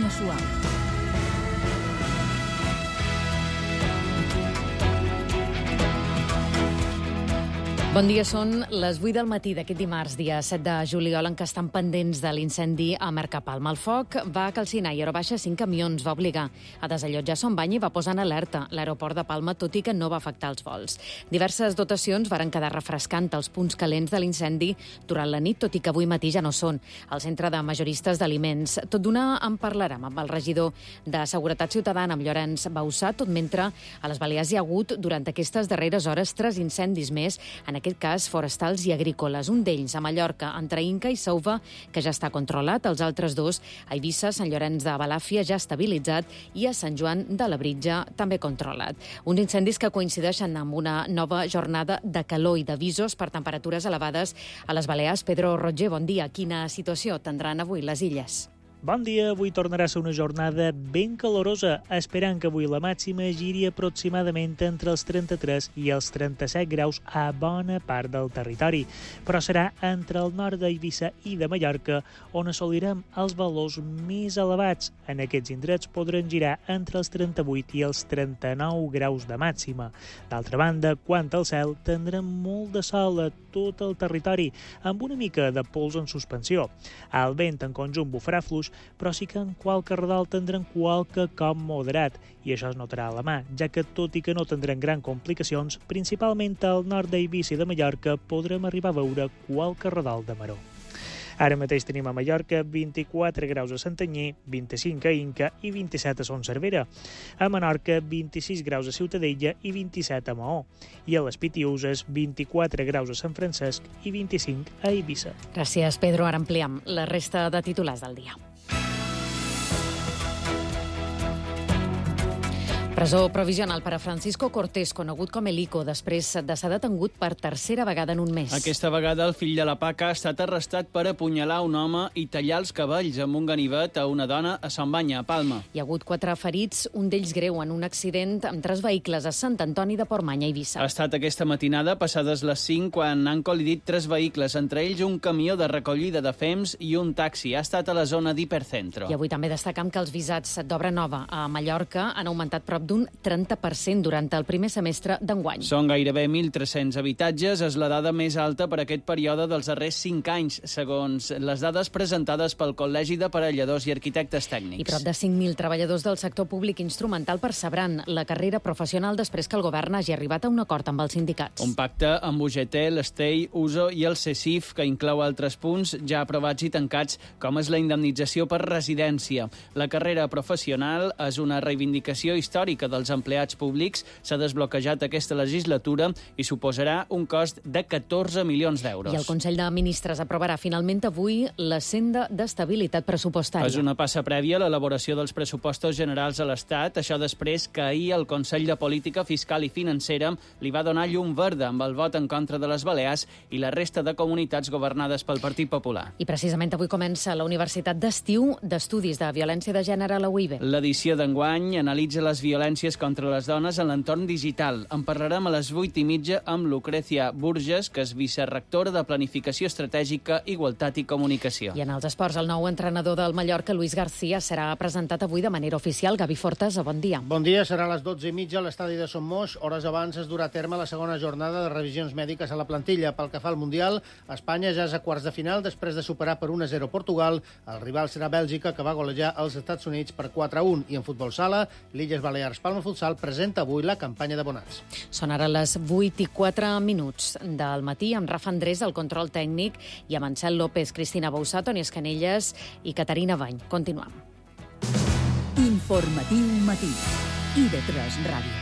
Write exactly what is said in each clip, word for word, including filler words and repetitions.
Antonio Suau. Bon dia, són les vuit del matí d'aquest dimarts, dia set de juliol, en què estan pendents de l'incendi a Mercapalma. El foc va calcinar i a hora baixa cinc camions, va obligar a desallotjar Son Bany i va posar en alerta l'aeroport de Palma, tot i que no va afectar els vols. Diverses dotacions varen quedar refrescant els punts calents de l'incendi durant la nit, tot i que avui matí ja no són al centre de majoristes d'aliments. Tot d'una en parlarem amb el regidor de Seguretat Ciutadana, amb Llorenç Bausà, tot mentre a les Balears hi ha hagut, durant aquestes darreres hores, tres incendis més, en aquest cas forestals i agrícoles. Un d'ells a Mallorca, entre Inca i Sauva, que ja està controlat. Els altres dos, a Eivissa, Sant Llorenç de Balàfia, ja estabilitzat, i a Sant Joan de Labritja, també controlat. Uns incendis que coincideixen amb una nova jornada de calor i d'avisos per temperatures elevades a les Balears. Pedro Roger, bon dia. Quina situació tindran avui les illes? Bon dia, avui tornarà a ser una jornada ben calorosa, esperant que avui la màxima giri aproximadament entre els trenta-tres i els trenta-set graus a bona part del territori, però serà entre el nord d'Eivissa i de Mallorca on assolirem els valors més elevats. En aquests indrets podran girar entre els trenta-vuit i els trenta-nou graus de màxima. D'altra banda, quant al cel, tindrem molt de sol a tot el territori, amb una mica de pols en suspensió. El vent en conjunt bufarà fluix, però sí que en qualque redol tindran qualque cop moderat, i això es notarà a la mà, ja que tot i que no tindran gran complicacions, principalment al nord d'Eivissa i de Mallorca podrem arribar a veure qualque redol de maror. Ara mateix tenim a Mallorca vint-i-quatre graus a Santanyí, vint-i-cinc a Inca i vint-i-set a Son Servera. A Menorca, vint-i-sis graus a Ciutadella i vint-i-set a Maó. I a les Pitiüses, vint-i-quatre graus a Sant Francesc i vint-i-cinc a Eivissa. Gràcies, Pedro. Ara ampliem la resta de titulars del dia. Presó provisional per a Francisco Cortés, conegut com el Ico, després de ser detengut per tercera vegada en un mes. Aquesta vegada el fill de la Paca ha estat arrestat per apunyalar un home i tallar els cabells amb un ganivet a una dona a Son Bany, a Palma. Hi ha hagut quatre ferits, un d'ells greu, en un accident amb tres vehicles a Sant Antoni de Portmany, a Eivissa. Ha estat aquesta matinada, passades les cinc, quan han col·lidit tres vehicles, entre ells un camió de recollida de fems i un taxi. Ha estat a la zona d'Hipercentro. I avui també destacam que els visats d'obra nova a Mallorca han augmentat prop d'un trenta per cent durant el primer semestre d'enguany. Són gairebé mil tres-cents habitatges, és la dada més alta per aquest període dels darrers cinc anys, segons les dades presentades pel Col·legi d'Aparelladors i Arquitectes Tècnics. I prop de cinc mil treballadors del sector públic instrumental percebran la carrera professional després que el govern hagi arribat a un acord amb els sindicats. Un pacte amb U G T, l'Estei, U S O i el C E C I F, que inclou altres punts ja aprovats i tancats, com és la indemnització per residència. La carrera professional és una reivindicació històrica dels empleats públics, s'ha desbloquejat aquesta legislatura i suposarà un cost de catorze milions d'euros. I el Consell de Ministres aprovarà finalment avui la senda d'estabilitat pressupostària. És una passa prèvia a l'elaboració dels pressupostos generals a l'Estat, això després que ahir el Consell de Política Fiscal i Financera li va donar llum verda amb el vot en contra de les Balears i la resta de comunitats governades pel Partit Popular. I precisament avui comença la Universitat d'Estiu d'Estudis de Violència de Gènere a la U I B. L'edició d'enguany analitza les violències contra les dones en l'entorn digital. En parlarem a les vuit i mitja amb Lucrecia Burges, que és vicerectora de Planificació Estratègica, Igualtat i Comunicació. I en els esports, el nou entrenador del Mallorca, Luis García, serà presentat avui de manera oficial. Gavi Fortes, bon dia. Bon dia, serà a les dotze i mitja a l'estadi de Son Moix. Hores abans es durà a terme la segona jornada de revisions mèdiques a la plantilla. Pel que fa al Mundial, Espanya ja és a quarts de final després de superar per un a zero Portugal. El rival serà Bèlgica, que va golejar els Estats Units per quatre a un. I en futbol sala, l'Illes Balears Palma Futsal presenta avui la campanya d'abonats. Són ara les vuit i quatre minuts del matí, amb Rafa Andrés, el control tècnic, i amb Ansel López, Cristina Bausà, Toni Escanelles i Caterina Bany. Continuem. Informatiu matí. I de tres Ràdio.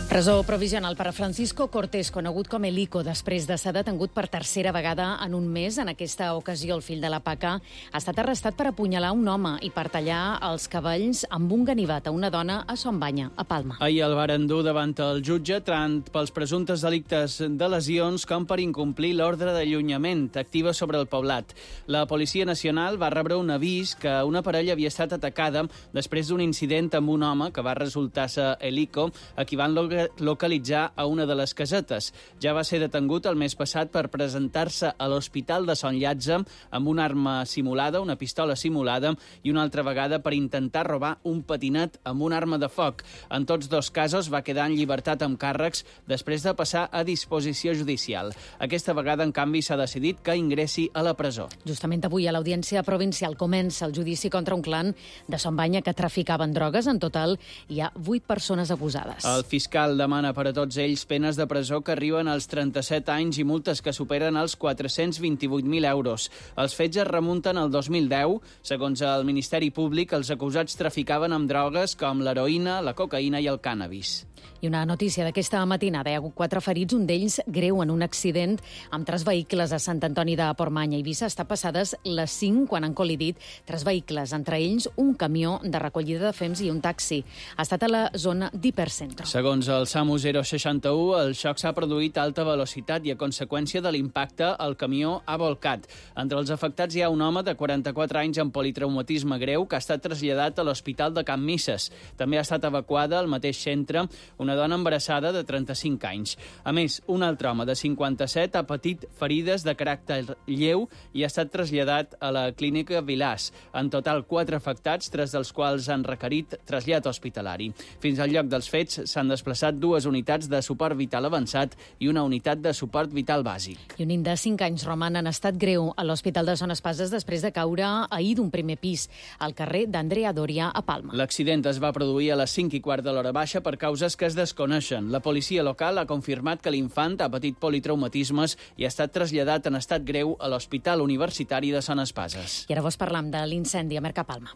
Presó provisional per a Francisco Cortés, conegut com Elico, després de ser detengut per tercera vegada en un mes. En aquesta ocasió, el fill de la Paca ha estat arrestat per apunyalar un home i per tallar els cabells amb un ganivet a una dona a Son Banya, a Palma. Ahir el varen dur davant el jutge tant pels presumptes delictes de lesions com per incomplir l'ordre d'allunyament activa sobre el poblat. La Policia Nacional va rebre un avís que una parella havia estat atacada després d'un incident amb un home que va resultar ser Elico, a qui van localitzar a una de les casetes. Ja va ser detengut el mes passat per presentar-se a l'Hospital de Son Llàtzer amb una arma simulada, una pistola simulada, i una altra vegada per intentar robar un patinet amb una arma de foc. En tots dos casos va quedar en llibertat amb càrrecs després de passar a disposició judicial. Aquesta vegada, en canvi, s'ha decidit que ingressi a la presó. Justament avui a l'Audiència Provincial comença el judici contra un clan de Son Banya que traficaven drogues. En total hi ha vuit persones acusades. El fiscal demana per a tots ells penes de presó que arriben als trenta-set anys i multes que superen els quatre-cents vint-i-vuit mil euros. Els fets es remunten al dos mil deu. Segons el Ministeri Públic, els acusats traficaven amb drogues com l'heroïna, la cocaïna i el cànnabis. I una notícia d'aquesta matinada. Hi ha hagut quatre ferits, un d'ells greu en un accident amb tres vehicles a Sant Antoni de Portmany. A Eivissa està passades les cinc quan han col·lidit tres vehicles, entre ells un camió de recollida de fems i un taxi. Ha estat a la zona d'Hipercentro. Segons el SAMU zero seixanta-u, el xoc s'ha produït a alta velocitat i a conseqüència de l'impacte el camió ha volcat. Entre els afectats hi ha un home de quaranta-quatre anys amb politraumatisme greu que ha estat traslladat a l'Hospital de Can Misses. També ha estat evacuada al mateix centre una dona embarassada de trenta-cinc anys. A més, un altre home de cinquanta-set ha patit ferides de caràcter lleu i ha estat traslladat a la clínica Vilàs. En total, quatre afectats, tres dels quals han requerit trasllat hospitalari. Fins al lloc dels fets s'han desplaçat dues unitats de suport vital avançat i una unitat de suport vital bàsic. I un nen de cinc anys roman en estat greu a l'Hospital de Son Espases després de caure ahir d'un primer pis al carrer d'Andrea Doria, a Palma. L'accident es va produir a les cinc i quart de l'hora baixa per causes que es desconeixen. La policia local ha confirmat que l'infant ha patit politraumatismes i ha estat traslladat en estat greu a l'Hospital Universitari de Son Espases. I ara vos parlam de l'incendi a Mercapalma.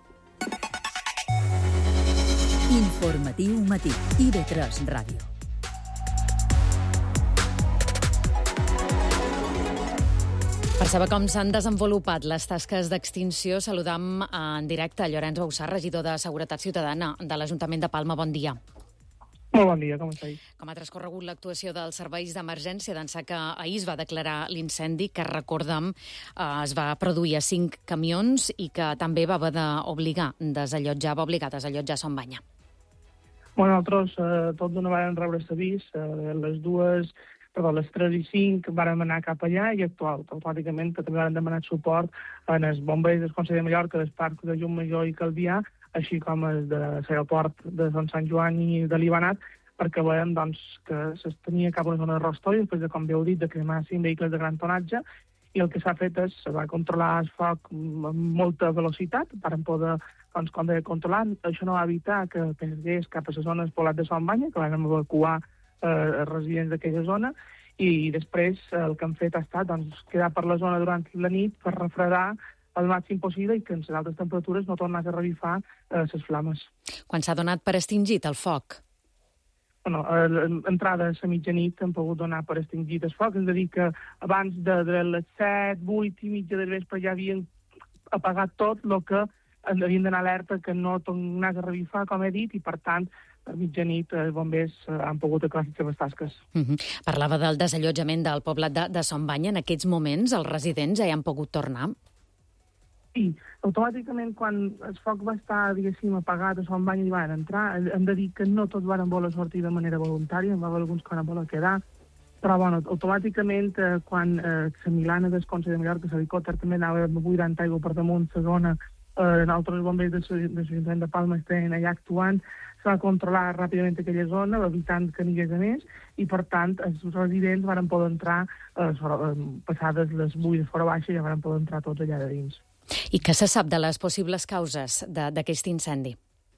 Informatiu matí. I V tres Ràdio. Per saber com s'han desenvolupat les tasques d'extinció, saludam en directe a Llorenç Bauçà, regidor de Seguretat Ciutadana de l'Ajuntament de Palma. Bon dia. Molt bon dia, com estàs? Com ha transcorregut l'actuació dels serveis d'emergència d'ençà que ahir es va declarar l'incendi, que recordem es va produir a cinc camions i que també va haver d'obligar, desallotjar, va obligar a desallotjar Son Banya? Bueno, nosaltres eh, tots d'una vegada rebre l'avís, eh, les dues, perdó, les tres i cinc vàrem anar cap allà i actuar automàticament, que també vàrem demanar suport en els bombers del Consell de Mallorca, del Parc de Llum Major i Calvià, així com els de l'aeroport de Sant Joan i de l'Ibanat, perquè veiem doncs, que s'estenia cap a una zona de rostori, després de, com bé heu dit, de cremar cinc vehicles de gran tonatge, i el que s'ha fet és, se va controlar el foc amb molta velocitat, per poder, doncs, com deia, controlar. Això no va evitar que perdés cap a les zones poblat de Son Banya, que van evacuar eh, residents d'aquella zona, i després el que han fet ha estat doncs, quedar per la zona durant la nit per refredar el màxim possible i que en les altes temperatures no tornés a revifar eh, les flames. Quan s'ha donat per extingit el foc? Bueno, entrada a la mitjanit hem pogut donar per extingit el foc. Hem de dir que abans de, de les set, vuit i mitja del vespre ja havien apagat tot el que havien d'anar alerta que no tornés a revifar, com he dit, i per tant a mitjanit els bombers han pogut acabar les seves tasques. Uh -huh. Parlava del desallotjament del poblat de, de Son Banya. En aquests moments els residents ja hi han pogut tornar? Sí, automàticament quan el foc va estar, diguéssim, apagat a Son Banya i van entrar, hem de dir que no tots van voler sortir de manera voluntària, hi va haver alguns que van voler quedar, però bueno, automàticament eh, quan eh, la Milana del Consell de Mallorca, l'helicòpter també anava buidant aigua per damunt la zona, eh, altres bombers de l'Ajuntament de Palma estaven allà actuant, s'ha va controlar ràpidament aquella zona, evitant que n'hi hagués més, i per tant els residents van poder entrar, eh, passades les buides fora baixa, ja van poder entrar tots allà de dins. I què se sap de les possibles causes d'aquest incendi?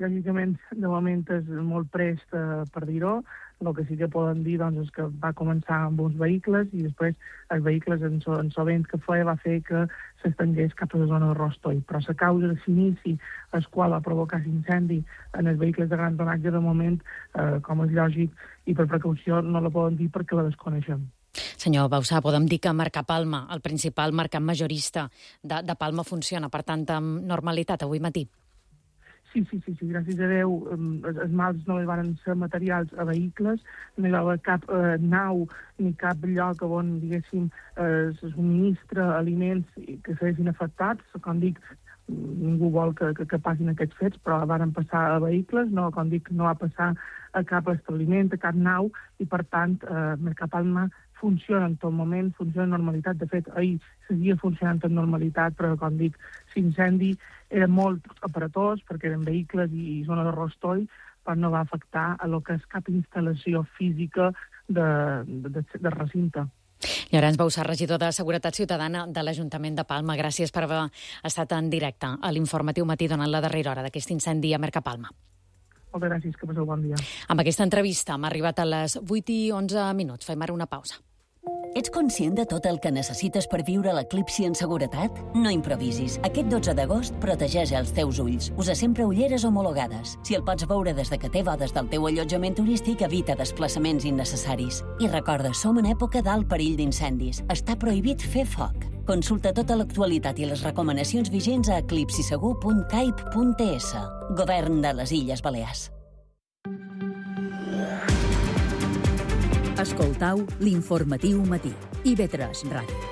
lògicament, de moment és molt prest eh, per dir-ho. El que sí que poden dir doncs, és que va començar amb uns vehicles i després els vehicles en, so, en sovint que feia va fer que s'estengués cap a la zona de Rostoi. Però la causa de l'inici, el qual va provocar l'incendi en els vehicles de gran tonatge, de moment, eh, com és lògic, i per precaució no la poden dir perquè la desconeixem. Senyor Bauzá, podem dir que Mercapalma, el principal mercat majorista de, de Palma, funciona, per tant, amb normalitat avui matí? Sí, sí, sí, sí, gràcies a Déu, els mals no van ser materials a vehicles, no hi va haver cap eh, nau ni cap lloc on, diguéssim, eh, se subministra aliments que s'hagin afectats. Com dic, ningú vol que, que, que passin aquests fets, però van passar a vehicles, no, com dic, no va passar a cap establiment, a cap nau, i per tant, eh, Mercapalma funciona en tot moment, funciona en normalitat. De fet, ahir seguia funcionant en normalitat, però, com dic, l'incendi era molt aparatós, perquè eren vehicles i, i zona de Rostoi, però no va afectar a lo que és cap instal·lació física de, de, de recinte. Llorenç Bauzá, regidor de Seguretat Ciutadana de l'Ajuntament de Palma. Gràcies per haver estat en directe a l'Informatiu Matí donant la darrera hora d'aquest incendi a Mercapalma. Moltes gràcies, que passeu bon dia. Amb aquesta entrevista hem arribat a les vuit i onze minuts. Fem ara una pausa. Ets conscient de tot el que necessites per viure l'eclipsi en seguretat? No improvisis. Aquest dotze d'agost protegeix els teus ulls. Usa sempre ulleres homologades. Si el pots veure des de que té bodes del teu allotjament turístic, evita desplaçaments innecessaris. I recorda, som en època d'alt perill d'incendis. Està prohibit fer foc. Consulta tota l'actualitat i les recomanacions vigents a eclipsisegur punt caip punt es. Govern de les Illes Balears. Escoltau l'Informatiu Matí. I ve tres Ràdio.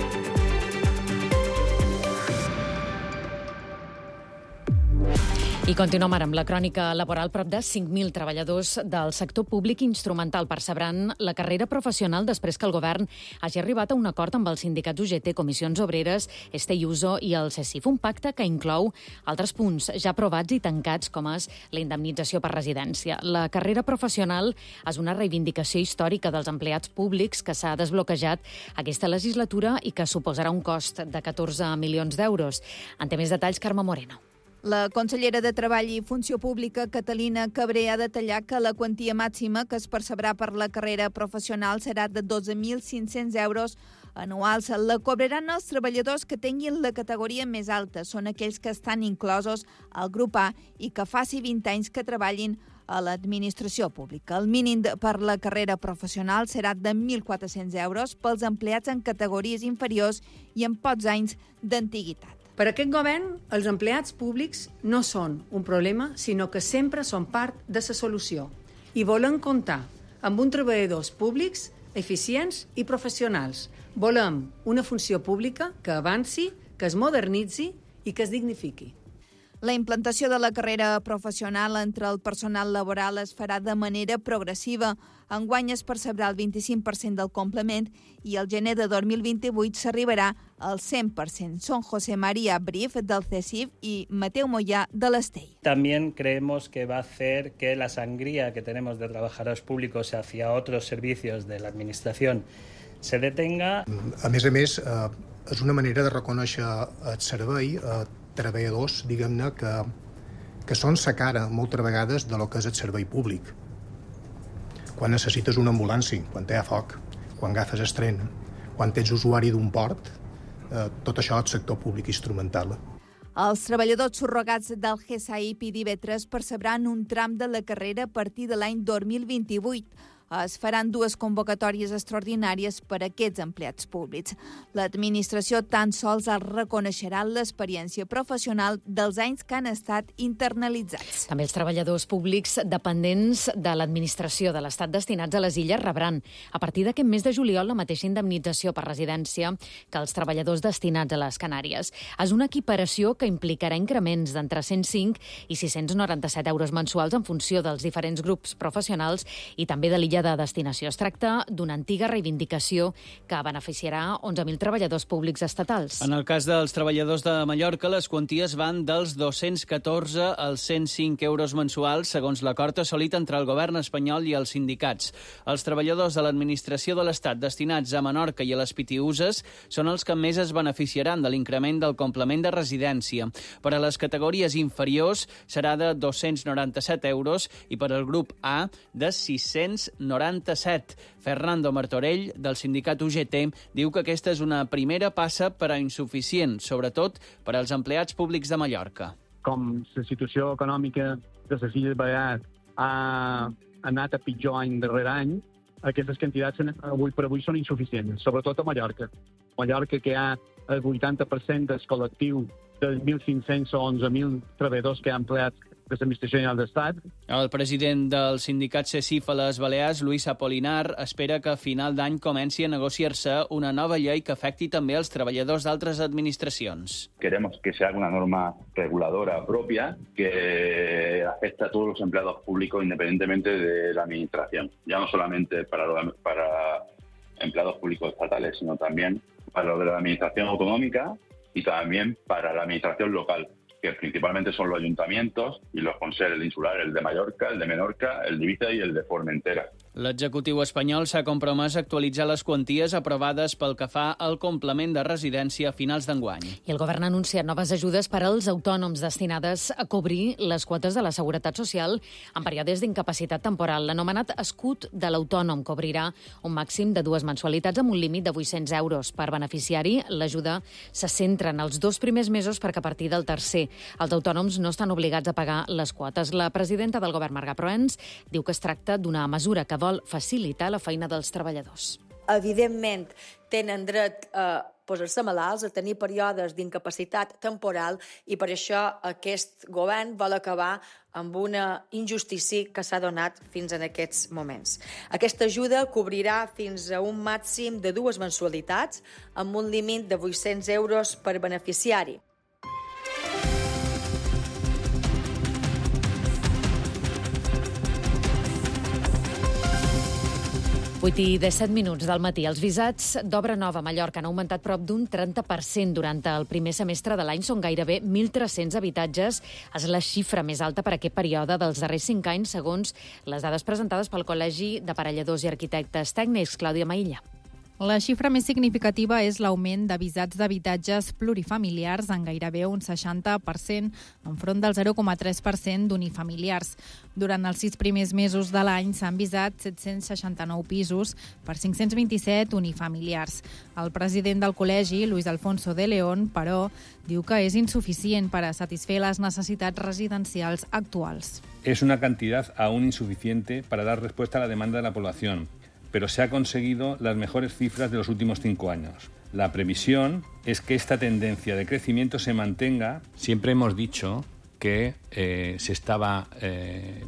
I continuem ara amb la crònica laboral. Prop de cinc mil treballadors del sector públic instrumental percebran la carrera professional després que el govern hagi arribat a un acord amb els sindicats U G T, Comissions Obreres, Este i Uso i el CECIF. Un pacte que inclou altres punts ja aprovats i tancats, com és la indemnització per residència. La carrera professional és una reivindicació històrica dels empleats públics que s'ha desbloquejat aquesta legislatura i que suposarà un cost de catorze milions d'euros. En té més detalls Carme Moreno. La consellera de Treball i Funció Pública, Catalina Cabré, ha detallat que la quantia màxima que es percebrà per la carrera professional serà de dotze mil cinc-cents euros anuals. La cobraran els treballadors que tinguin la categoria més alta. Són aquells que estan inclosos al grup A i que faci vint anys que treballin a l'administració pública. El mínim per la carrera professional serà de mil quatre-cents euros pels empleats en categories inferiors i amb pocs anys d'antiguitat. Per aquest govern, els empleats públics no són un problema, sinó que sempre són part de la solució. I volem comptar amb uns treballadors públics eficients i professionals. Volem una funció pública que avanci, que es modernitzi i que es dignifiqui. La implantació de la carrera professional entre el personal laboral es farà de manera progressiva. Enguany es percebrà el vint-i-cinc per cent del complement i el gener de dos mil vint-i-vuit s'arribarà al cent per cent. Són José María Brif, del CECIF, y Mateo Moyá, de l'Estell. También creemos que va a hacer que la sangría que tenemos de trabajadores públicos hacia otros servicios de la Administración se detenga. A més a més, eh, és una manera de reconèixer el servei a treballadors, diguem-ne, que, que són sa cara moltes vegades de lo que és el servei públic. Quan necessites una ambulància, quan hi ha foc, quan agafes el tren, quan ets usuari d'un port, eh, tot això és sector públic instrumental. Els treballadors subrogats del G S A I P i d'I V tres percebran un tram de la carrera a partir de l'any dos mil vint-i-vuit. Es faran dues convocatòries extraordinàries per a aquests empleats públics. L'administració tan sols els reconeixerà l'experiència professional dels anys que han estat internalitzats. També els treballadors públics dependents de l'administració de l'Estat destinats a les illes rebran a partir d'aquest mes de juliol la mateixa indemnització per residència que els treballadors destinats a les Canàries. És una equiparació que implicarà increments d'entre cent cinc i sis-cents noranta-set euros mensuals en funció dels diferents grups professionals i també de l'illa de destinació. Es tracta d'una antiga reivindicació que beneficiarà onze mil treballadors públics estatals. En el cas dels treballadors de Mallorca, les quanties van dels dos-cents catorze als cent cinc euros mensuals, segons l'acord assolit entre el govern espanyol i els sindicats. Els treballadors de l'administració de l'Estat destinats a Menorca i a les Pitiüses són els que més es beneficiaran de l'increment del complement de residència. Per a les categories inferiors serà de dos-cents noranta-set euros i per al grup A de sis-cents noranta-set. Fernando Martorell, del sindicat U G T, diu que aquesta és una primera passa però insuficient, sobretot per als empleats públics de Mallorca. Com la situació econòmica de les Illes Balears ha anat a pitjor any darrere any, aquestes quantitats avui per avui són insuficients, sobretot a Mallorca. Mallorca, que hi ha el vuitanta per cent del col·lectiu dels mil cinc-cents o onze mil treballadors que ha empleat de l'Administració General d'Estat. El president del sindicat CESIF a les Balears, Luis Apolinar, espera que a final d'any comenci a negociar-se una nova llei que afecti també els treballadors d'altres administracions. Queremos que se haga una norma reguladora propia que afecte a todos los empleados públicos independientemente de la administración. Ya no solamente para, los, para empleados públicos estatales, sino también para los de la administración autonómica y también para la administración local, que principalmente son los ayuntamientos y los consells, el insular, el de Mallorca, el de Menorca, el de Ibiza i el de Formentera. L'executiu espanyol s'ha compromès a actualitzar les quanties aprovades pel que fa al complement de residència a finals d'enguany. I el govern ha anunciat noves ajudes per als autònoms destinades a cobrir les quotes de la Seguretat Social en períodes d'incapacitat temporal. L'anomenat escut de l'autònom cobrirà un màxim de dues mensualitats amb un límit de vuit-cents euros. Per beneficiari, l'ajuda se centra en els dos primers mesos perquè a partir del tercer els autònoms no estan obligats a pagar les quotes. La presidenta del govern, Marga Proens, diu que es tracta d'una mesura que vol facilitar la feina dels treballadors. Evidentment, tenen dret a posar-se malalts, a tenir períodes d'incapacitat temporal i per això aquest govern vol acabar amb una injustícia que s'ha donat fins en aquests moments. Aquesta ajuda cobrirà fins a un màxim de dues mensualitats amb un límit de vuit-cents euros per beneficiari. vuit i disset minuts del matí. Els visats d'obra nova a Mallorca han augmentat prop d'un trenta per cent durant el primer semestre de l'any. Són gairebé mil tres-cents habitatges. És la xifra més alta per aquest període dels darrers cinc anys, segons les dades presentades pel Col·legi d'Aparelladors i Arquitectes Tècnics. Clàudia Maïlla. La xifra més significativa és l'augment de visats d'habitatges plurifamiliars en gairebé un seixanta per cent, enfront del zero coma tres per cent d'unifamiliars. Durant els sis primers mesos de l'any s'han visat set-cents seixanta-nou pisos per cinc-cents vint-i-set unifamiliars. El president del col·legi, Luis Alfonso de León, però, diu que és insuficient per a satisfer les necessitats residencials actuals. Es una cantidad aún insuficiente para dar respuesta a la demanda de la población, pero se ha conseguido las mejores cifras de los últimos cinco años. La previsión es que esta tendencia de crecimiento se mantenga. Siempre hemos dicho que eh, se estaba eh,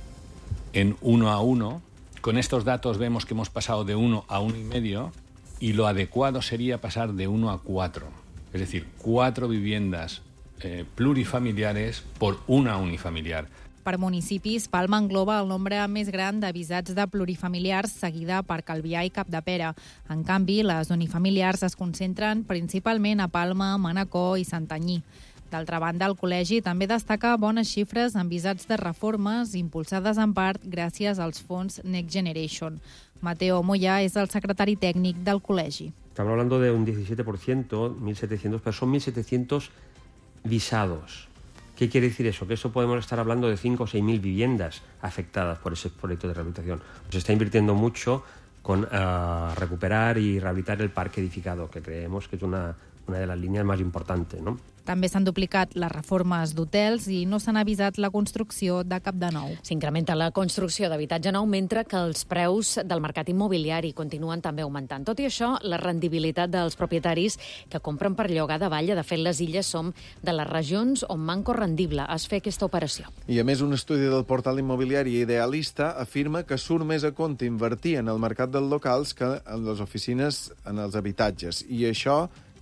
en uno a uno. Con estos datos vemos que hemos pasado de uno a uno y medio y lo adecuado sería pasar de uno a cuatro. Es decir, cuatro viviendas eh, plurifamiliares por una unifamiliar. Per municipis, Palma engloba el nombre més gran de visats de plurifamiliars, seguida per Calvià i Capdepera. En canvi, les unifamiliars es concentren principalment a Palma, Manacor i Santanyí. D'altra banda, el col·legi també destaca bones xifres en visats de reformes impulsades en part gràcies als fons Next Generation. Mateo Moya és el secretari tècnic del col·legi. Estamos hablando de un diecisiete por ciento, mil setecientos, pero son mil setecientos visados. ¿Qué quiere decir eso? Que eso podemos estar hablando de cinco o seis mil viviendas afectadas por ese proyecto de rehabilitación. Se está invirtiendo mucho con uh, recuperar y rehabilitar el parque edificado, que creemos que es una, una de las líneas más importantes, ¿no? També s'han duplicat les reformes d'hotels i no s'han avisat la construcció de cap de nou. S'incrementa la construcció d'habitatge nou, mentre que els preus del mercat immobiliari continuen també augmentant. Tot i això, la rendibilitat dels propietaris que compren per llogar de Vall, de fet, les illes som de les regions on manco rendible es fer aquesta operació. I a més, un estudi del portal immobiliari Idealista afirma que surt més a compte invertir en el mercat dels locals que en les oficines en els habitatges. I això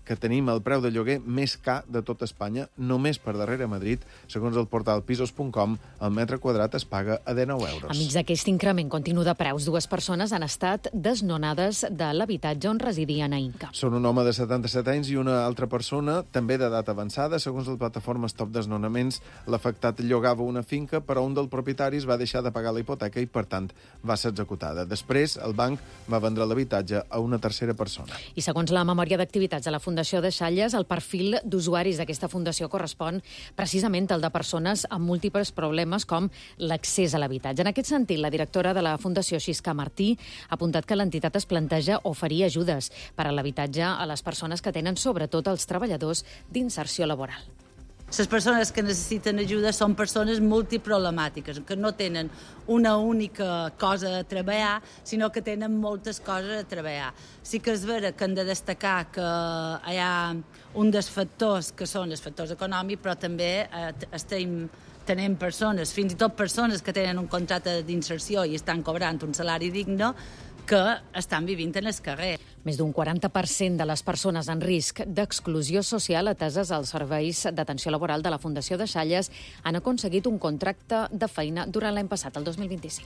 que tenim el preu de lloguer més car de tot Espanya, només per darrere Madrid. Segons el portal pisos punt com, el metre quadrat es paga a dinou euros. Amics d'aquest increment continu de preus, dues persones han estat desnonades de l'habitatge on residien a Inca. Són un home de setanta-set anys i una altra persona, també d'edat avançada. Segons la plataforma Stop Desnonaments, l'afectat llogava una finca, però un dels propietaris va deixar de pagar la hipoteca i, per tant, va ser executada. Després, el banc va vendre l'habitatge a una tercera persona. I segons la memòria d'activitats de la Fundació de Xalles, el perfil d'usuaris d'aquesta fundació correspon precisament al de persones amb múltiples problemes com l'accés a l'habitatge. En aquest sentit, la directora de la Fundació, Xisca Martí, ha apuntat que l'entitat es planteja oferir ajudes per a l'habitatge a les persones que tenen, sobretot els treballadors d'inserció laboral. Les persones que necessiten ajuda són persones multiproblemàtiques, que no tenen una única cosa a treballar, sinó que tenen moltes coses a treballar. Sí que és vera que hem de destacar que hi ha un dels factors que són els factors econòmics, però també eh, estem tenim persones, fins i tot persones que tenen un contracte d'inserció i estan cobrant un salari digne, que estan vivint en el carrer. Més d'un quaranta per cent de les persones en risc d'exclusió social ateses als serveis d'atenció laboral de la Fundació de Xalles han aconseguit un contracte de feina durant l'any passat, el dos mil vint-i-cinc.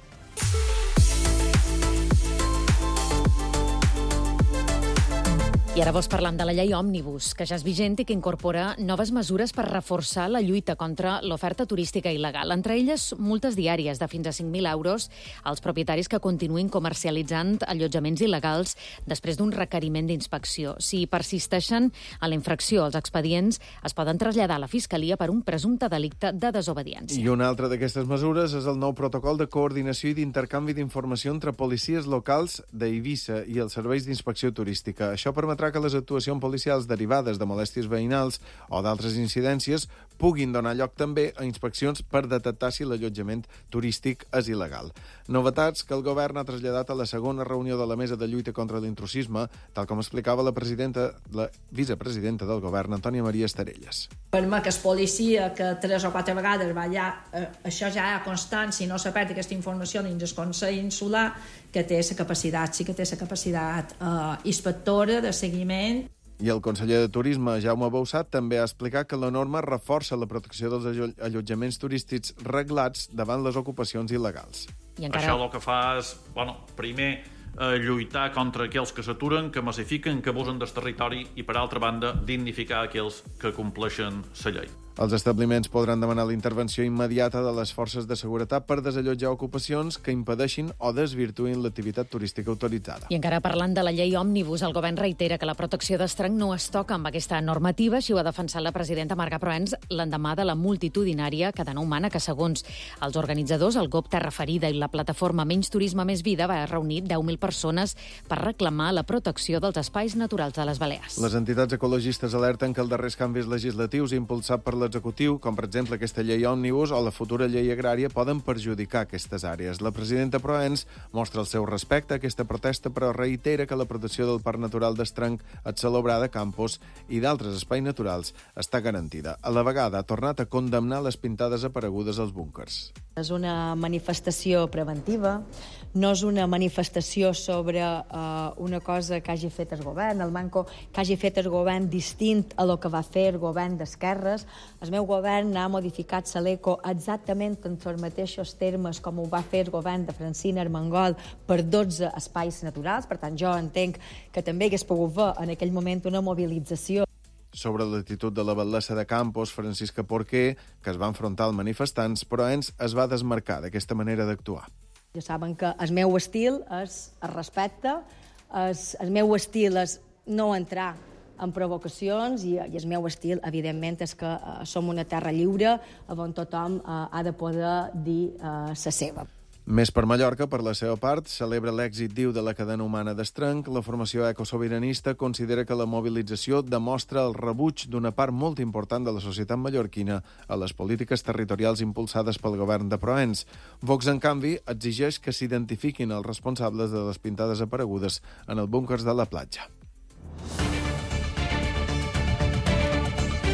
I ara vols parlant de la llei Òmnibus, que ja és vigent i que incorpora noves mesures per reforçar la lluita contra l'oferta turística il·legal. Entre elles, multes diàries de fins a cinc mil euros als propietaris que continuïn comercialitzant allotjaments il·legals després d'un requeriment d'inspecció. Si persisteixen a la infracció, els expedients es poden traslladar a la Fiscalia per un presumpte delicte de desobediència. I una altra d'aquestes mesures és el nou protocol de coordinació i d'intercanvi d'informació entre policies locals d'Eivissa i els serveis d'inspecció turística. Això permetrà que les actuacions policials derivades de molèsties veïnals o d'altres incidències puguin donar lloc també a inspeccions per detectar si l'allotjament turístic és il·legal. Novetats que el govern ha traslladat a la segona reunió de la Mesa de Lluita contra l'intrusisme, tal com explicava la presidenta, la vicepresidenta del govern, Antònia Maria Estarelles. Per mi que és policia que tres o quatre vegades va allà, eh, això ja hi ha constància i no s'ha perdut aquesta informació dins el Consell Insular, que té la capacitat, sí que té la capacitat eh, inspectora de seguiment. I el conseller de Turisme, Jaume Bausat, també ha explicat que la norma reforça la protecció dels allotjaments turístics reglats davant les ocupacions il·legals. I encara... Això el que fa és, bueno, primer, eh, lluitar contra aquells que s'aturen, que massifiquen, que abusen del territori i, per altra banda, dignificar aquells que compleixen la llei. Els establiments podran demanar la intervenció immediata de les forces de seguretat per desallotjar ocupacions que impedeixin o desvirtuïn l'activitat turística autoritzada. I encara parlant de la llei Òmnibus, el govern reitera que la protecció d'estranc no es toca amb aquesta normativa, així ho ha defensat la presidenta Marga Proens l'endemà de la multitudinària Cadena Humana, que segons els organitzadors, el G O P Terra Ferida i la plataforma Menys Turisme Més Vida va reunir deu mil persones per reclamar la protecció dels espais naturals de les Balears. Les entitats ecologistes alerten que els darrers canvis legislatius impulsats per l'executiu, com per exemple aquesta llei Òmnibus o la futura llei agrària, poden perjudicar aquestes àrees. La presidenta Proens mostra el seu respecte a aquesta protesta, però reitera que la protecció del Parc Natural d'Estranc, Atxalobrada, Campos i d'altres espais naturals està garantida. A la vegada ha tornat a condemnar les pintades aparegudes als búnquers. És una manifestació preventiva, no és una manifestació sobre uh, una cosa que hagi fet el govern, el manco que hagi fet el govern distint a lo que va fer el govern d'esquerres. El meu govern ha modificat l'ECO exactament en els mateixos termes com ho va fer el govern de Francina Armengol per dotze espais naturals. Per tant, jo entenc que també hagués pogut ver en aquell moment una mobilització. Sobre l'actitud de la batllessa de Campos, Francisca Porquer, que es va enfrontar als manifestants, Proens es va desmarcar d'aquesta manera d'actuar. Ja saben que el meu estil és el respecte, el, el meu estil és no entrar en provocacions i, i el meu estil, evidentment, és que uh, som una terra lliure on tothom uh, ha de poder dir uh, la seva. Més per Mallorca, per la seva part, celebra l'èxit, diu, de la cadena humana d'Estranc. La formació ecosobiranista considera que la mobilització demostra el rebuig d'una part molt important de la societat mallorquina a les polítiques territorials impulsades pel govern de Proens. Vox, en canvi, exigeix que s'identifiquin els responsables de les pintades aparegudes en els búnquers de la platja.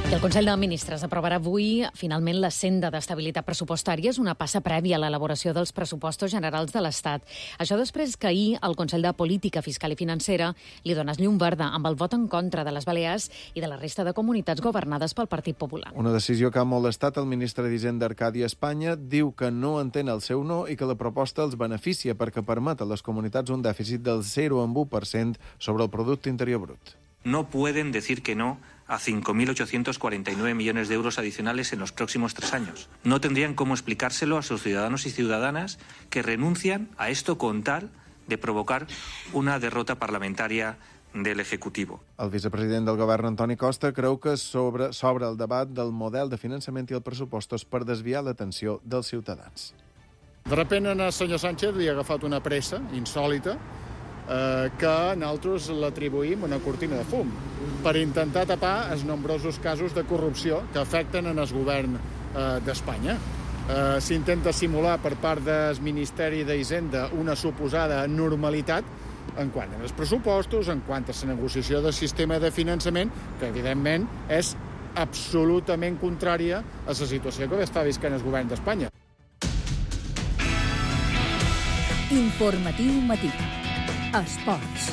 I el Consell de Ministres aprovarà avui finalment la senda d'estabilitat pressupostària. És una passa prèvia a l'elaboració dels pressupostos generals de l'Estat. Això després que ahir el Consell de Política Fiscal i Financera li donés llum verda amb el vot en contra de les Balears i de la resta de comunitats governades pel Partit Popular. Una decisió que ha molestat el ministre d'Hisenda Arcadi Espanya. Diu que no entén el seu no i que la proposta els beneficia perquè permet a les comunitats un dèficit del zero coma u per cent sobre el producte interior brut. No pueden decir que no a cinco mil ochocientos cuarenta y nueve millones de euros adicionales en los próximos tres años. No tendrían cómo explicárselo a sus ciudadanos y ciudadanas que renuncian a esto con tal de provocar una derrota parlamentaria del Ejecutivo. El vicepresident del govern, Antoni Costa, creu que s'obre sobre el debat del model de finançament i els pressupostos per desviar l'atenció dels ciutadans. De repente al senyor Sánchez li ha agafat una pressa insòlita eh, que nosaltres l'atribuïm una cortina de fum per intentar tapar els nombrosos casos de corrupció que afecten en el govern eh, d'Espanya. Eh, S'intenta simular per part del Ministeri d'Hisenda una suposada normalitat en quant als pressupostos, en quant a la negociació del sistema de finançament, que evidentment és absolutament contrària a la situació que està visquent el govern d'Espanya. Informatiu matí. Esports.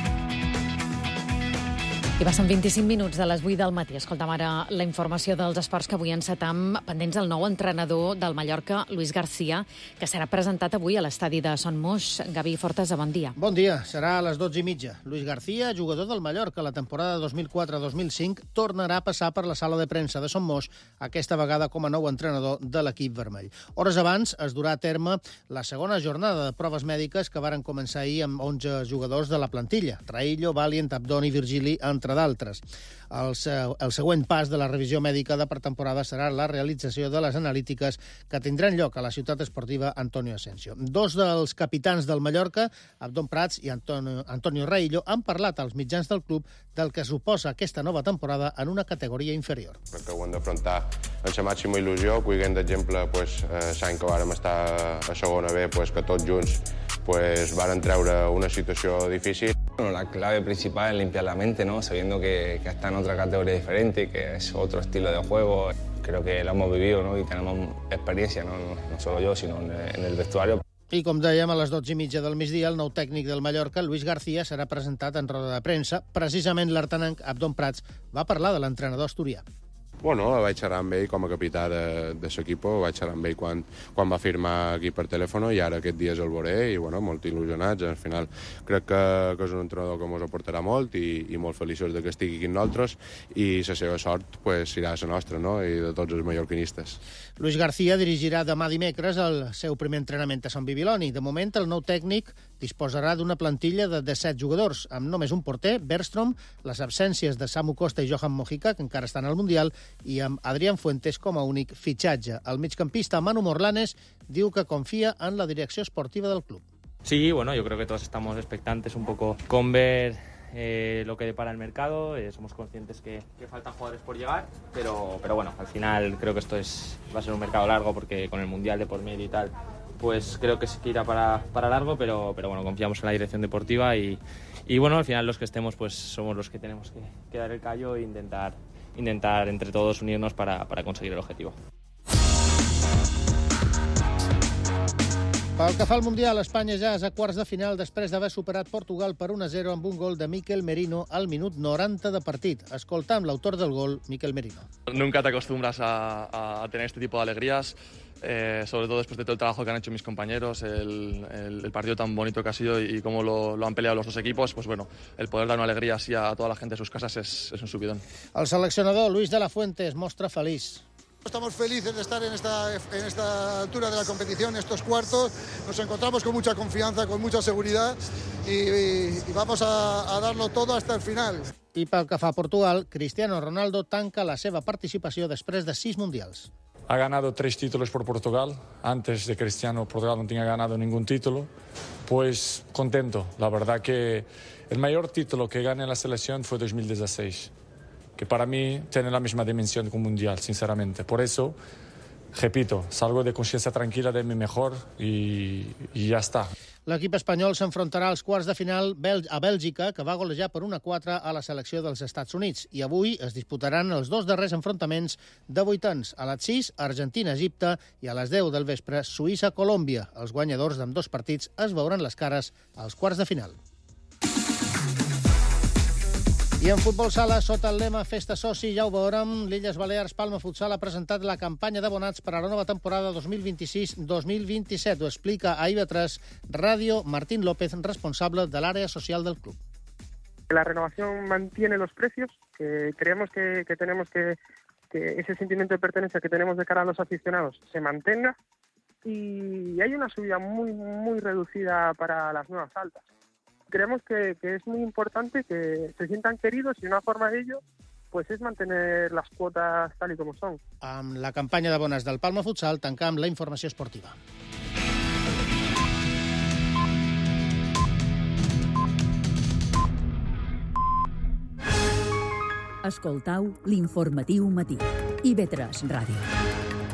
I passen vint-i-cinc minuts de les vuit del matí. Escolta'm ara la informació dels esports que avui encetam pendents del nou entrenador del Mallorca, Luis García, que serà presentat avui a l'estadi de Son Moix. Gavi Fortesa, bon dia. Bon dia. Serà a les dotze i mitja. Luis García, jugador del Mallorca la temporada dos mil quatre dos mil cinc, tornarà a passar per la sala de premsa de Son Moix, aquesta vegada com a nou entrenador de l'equip vermell. Hores abans es durà a terme la segona jornada de proves mèdiques que varen començar ahir amb onze jugadors de la plantilla. Raillo, Valiant, Abdón i Virgili, entre d'altres. El, el següent pas de la revisió mèdica de pretemporada serà la realització de les analítiques que tindran lloc a la ciutat esportiva Antonio Asensio. Dos dels capitans del Mallorca, Abdón Prats i Antonio, Antonio Raillo, han parlat als mitjans del club del que suposa aquesta nova temporada en una categoria inferior. Crec que ho hem d'afrontar amb la màxima il·lusió, cuidant d'exemple pues, eh, l'any que vàrem estar a segona B, pues, que tots junts pues, varen treure una situació difícil. Bueno, la clave principal es limpiar la mente, ¿no? Sabiendo que, que está en otra categoría diferente, que es otro estilo de juego. Creo que lo hemos vivido, ¿no? Y tenemos experiencia, ¿no? No solo yo, sino en, en el vestuario. I com dèiem, a les dotze i mitja del migdia, el nou tècnic del Mallorca, Luis García, serà presentat en roda de premsa. Precisament l'artenenc Abdón Prats va parlar de l'entrenador asturià. Bueno, vaig xerrar amb ell com a capità de, de l'equip, vaig xerrar amb ell quan, quan va firmar aquí per telèfon i ara aquest dia el veuré i bueno, molt il·lusionats. Al final crec que, que és un entrenador que ens aportarà molt i, i molt feliços de que estigui aquí amb nosaltres i la seva sort pues, serà la nostra, no? I de tots els mallorquinistes. Luis García dirigirà demà dimecres el seu primer entrenament a Sant Bibiloni. De moment, el nou tècnic disposarà d'una plantilla de disset jugadors, amb només un porter, Bergstrom, les absències de Samu Costa i Johan Mojica, que encara estan al Mundial, i amb Adrián Fuentes com a únic fitxatge. El migcampista Manu Morlanes diu que confia en la direcció esportiva del club. Sí, bueno, yo creo que todos estamos expectantes un poco con ver eh, lo que depara el mercado. Eh, somos conscientes que, que faltan jugadores por llegar, pero, pero bueno, al final creo que esto es, va a ser un mercado largo porque con el Mundial de por medio y tal, pues creo que sí que irá para, para largo, pero, pero bueno, confiamos en la dirección deportiva y, y bueno, al final los que estemos pues somos los que tenemos que, que dar el callo e intentar, intentar entre todos unirnos para, para conseguir el objetivo. Pel que fa al Mundial, Espanya ja és a quarts de final després d'haver superat Portugal per un a zero amb un gol de Mikel Merino al minut noranta de partit. Escoltam l'autor del gol, Mikel Merino. Nunca te acostumbras a, a tener este tipo de alegrías, eh, sobre todo después de todo el trabajo que han hecho mis compañeros, el, el, el partido tan bonito que ha sido y, y cómo lo, lo han peleado los dos equipos, pues bueno, el poder dar una alegría así a toda la gente de sus casas es, es un subidón. El seleccionador Luis de la Fuente es mostra feliç. Estamos felices de estar en esta, en esta altura de la competición, estos cuartos. Nos encontramos con mucha confianza, con mucha seguridad y, y, y vamos a, a darlo todo hasta el final. I pel que fa a Portugal, Cristiano Ronaldo tanca la seva participació després de sis mundials. Ha ganado tres títulos por Portugal. Antes de Cristiano, Portugal no tenía ganado ningún título. Pues contento. La verdad que el mayor título que gané en la selección fue dos mil dieciséis. Que para mí tiene la misma dimensión que un mundial, sinceramente. Por eso repito, salgo de conciencia tranquila de mi mejor y, y ya está. L'equip espanyol s'enfrontarà als quarts de final a Bèlgica, que va golejar per un a quatre a la selecció dels Estats Units. I avui es disputaran els dos darrers enfrontaments de vuitens. A les sis, Argentina-Egipte, i a les deu del vespre, Suïssa-Colòmbia. Els guanyadors d'ambdós partits es veuran les cares als quarts de final. I en futbol sala, sota el lema Festa Soci, ja ho veurem, l'Illes Balears Palma Futsal ha presentat la campanya d'abonats per a la nova temporada dos mil vint-i-sis dos mil vint-i-set. Ho explica a I V tres Ràdio Martín López, responsable de l'àrea social del club. La renovación mantiene los precios, que creemos que, que tenemos que, que ese sentimiento de pertenencia que tenemos de cara a los aficionados se mantenga, y hay una subida muy, muy reducida para las nuevas altas. Creemos que, que es muy importante que se sientan queridos, y una forma de ello pues es mantener las cuotas tal y como son. Amb la campanya d'abonats del Palma Futsal tancam la informació esportiva. Escoltau l'informatiu matí. I V tres Ràdio.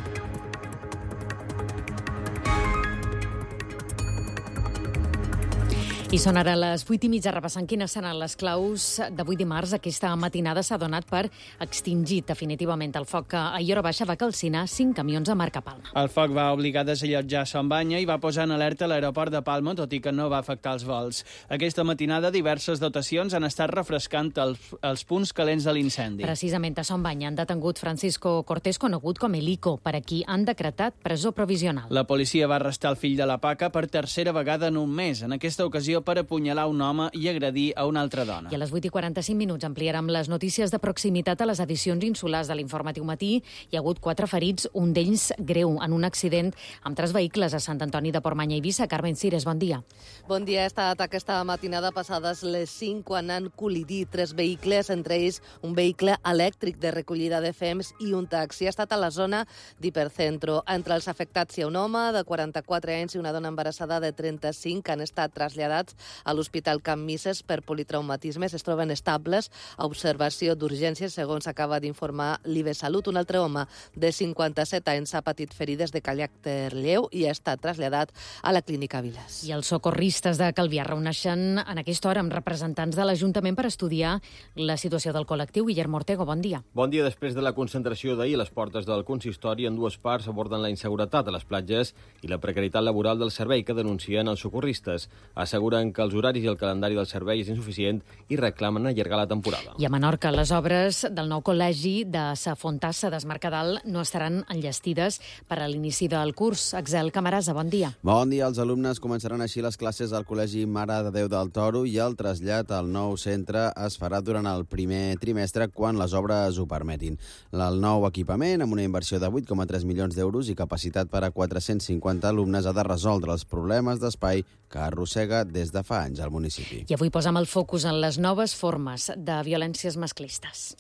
I són ara les vuit i mitja, repassant quines seran les claus d'avui dimarts. Aquesta matinada s'ha donat per extingit definitivament el foc que a Iora Baixa va calcinar cinc camions a Marcapalma. El foc va obligar a desallotjar Son Banya i va posar en alerta l'aeroport de Palma, tot i que no va afectar els vols. Aquesta matinada diverses dotacions han estat refrescant els, els punts calents de l'incendi. Precisament a Son Banya han detengut Francisco Cortés, conegut com Elico, per a qui han decretat presó provisional. La policia va arrestar el fill de la Paca per tercera vegada en un mes. En aquesta ocasió per apunyalar un home i agredir a una altra dona. I a les vuit i quaranta-cinc minuts ampliarem les notícies de proximitat a les edicions insulars de l'Informatiu Matí. Hi ha hagut quatre ferits, un d'ells greu, en un accident amb tres vehicles a Sant Antoni de Portmany i Eivissa. Carmen Cires, bon dia. Bon dia. Ha estat aquesta matinada passades les cinc quan han col·lidit tres vehicles, entre ells un vehicle elèctric de recollida de fems i un taxi. Ha estat a la zona d'Hipercentro. Entre els afectats hi ha un home de quaranta-quatre anys i una dona embarassada de trenta-cinc que han estat traslladats a l'Hospital Can Misses per politraumatismes. Es troben estables a observació d'urgències, segons acaba d'informar l'I B Salut. Un altre home de cinquanta-set anys ha patit ferides de caràcter lleu i ha estat traslladat a la clínica Viles. I els socorristes de Calvià reuneixen en aquesta hora amb representants de l'Ajuntament per estudiar la situació del col·lectiu. Guillermo Ortego, bon dia. Bon dia. Després de la concentració d'ahir, les portes del consistori en dues parts aborden la inseguretat a les platges i la precarietat laboral del servei que denuncien els socorristes. Asseguren que els horaris i el calendari del servei és insuficient i reclamen allargar la temporada. I a Menorca, les obres del nou col·legi de Sa Fontassa d'Esmercadal no estaran enllestides per a l'inici del curs. Axel Camarasa, bon dia. Bon dia. Els alumnes començaran així les classes al Col·legi Mare de Déu del Toro i el trasllat al nou centre es farà durant el primer trimestre quan les obres ho permetin. El nou equipament, amb una inversió de vuit coma tres milions d'euros i capacitat per a quatre-cents cinquanta alumnes, ha de resoldre els problemes d'espai que arrossega des de fa anys al municipi. I avui posem el focus en les noves formes de violències masclistes.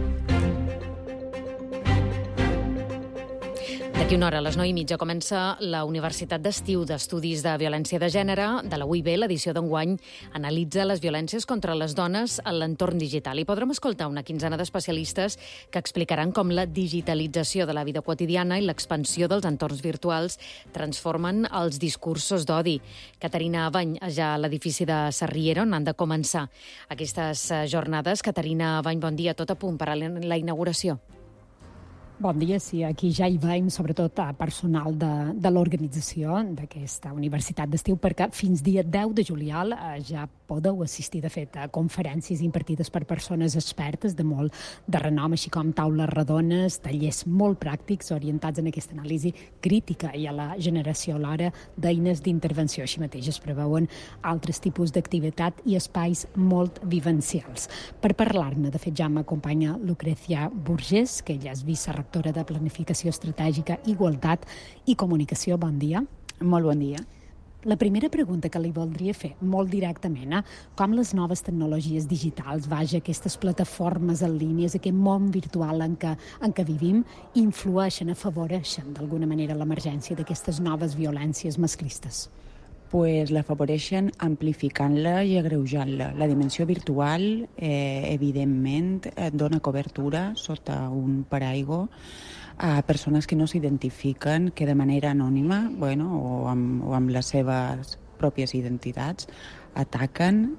D'aquí una hora, a les nou i mitja, comença la Universitat d'Estiu d'Estudis de Violència de Gènere de la U I B. L'edició d'enguany analitza les violències contra les dones en l'entorn digital. I podrem escoltar una quinzena d'especialistes que explicaran com la digitalització de la vida quotidiana i l'expansió dels entorns virtuals transformen els discursos d'odi. Caterina Abany, ja a l'edifici de Sarriera, on han de començar aquestes jornades. Caterina Abany, bon dia. Tot a punt per a la inauguració. Bon dia, sí, aquí ja hi veiem sobretot a personal de, de l'organització d'aquesta Universitat d'Estiu, perquè fins dia deu de juliol eh, ja podeu assistir, de fet, a conferències impartides per persones expertes de molt de renom, així com taules rodones, tallers molt pràctics orientats en aquesta anàlisi crítica i a la generació alhora d'eines d'intervenció. Així mateix es preveuen altres tipus d'activitat i espais molt vivencials. Per parlar-ne, de fet, ja m'acompanya Lucrecia Burgés, que ella és vicerectora de Planificació Estratègica, Igualtat i Comunicació. Bon dia. Molt bon dia. La primera pregunta que li voldria fer, molt directament, eh? com les noves tecnologies digitals, vaja, aquestes plataformes en línies, aquest món virtual en què, en què vivim, influeixen, afavoreixen d'alguna manera l'emergència d'aquestes noves violències masclistes? Pues l'afavoreixen amplificant-la i agreujant-la. La dimensió virtual, eh, evidentment, dona cobertura sota un paraigua a persones que no s'identifiquen, que de manera anònima, bueno, o amb, o amb les seves pròpies identitats, ataquen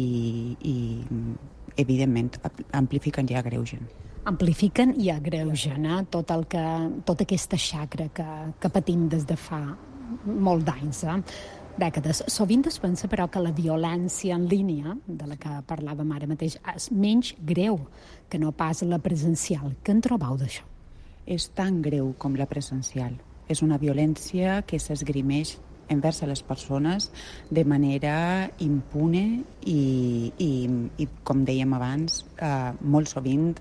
i, i evidentment, amplifiquen i agreugen. Amplifiquen i agreugen eh? tot el que, tota aquesta xacra que, que patim des de fa molt d'anys, eh? dècades. Sovint es pensa, però, que la violència en línia, de la que parlàvem ara mateix, és menys greu que no pas la presencial. Què en trobeu d'això? És tan greu com la presencial. És una violència que s'esgrimeix envers les persones de manera impune i, i, i com dèiem abans, eh, molt sovint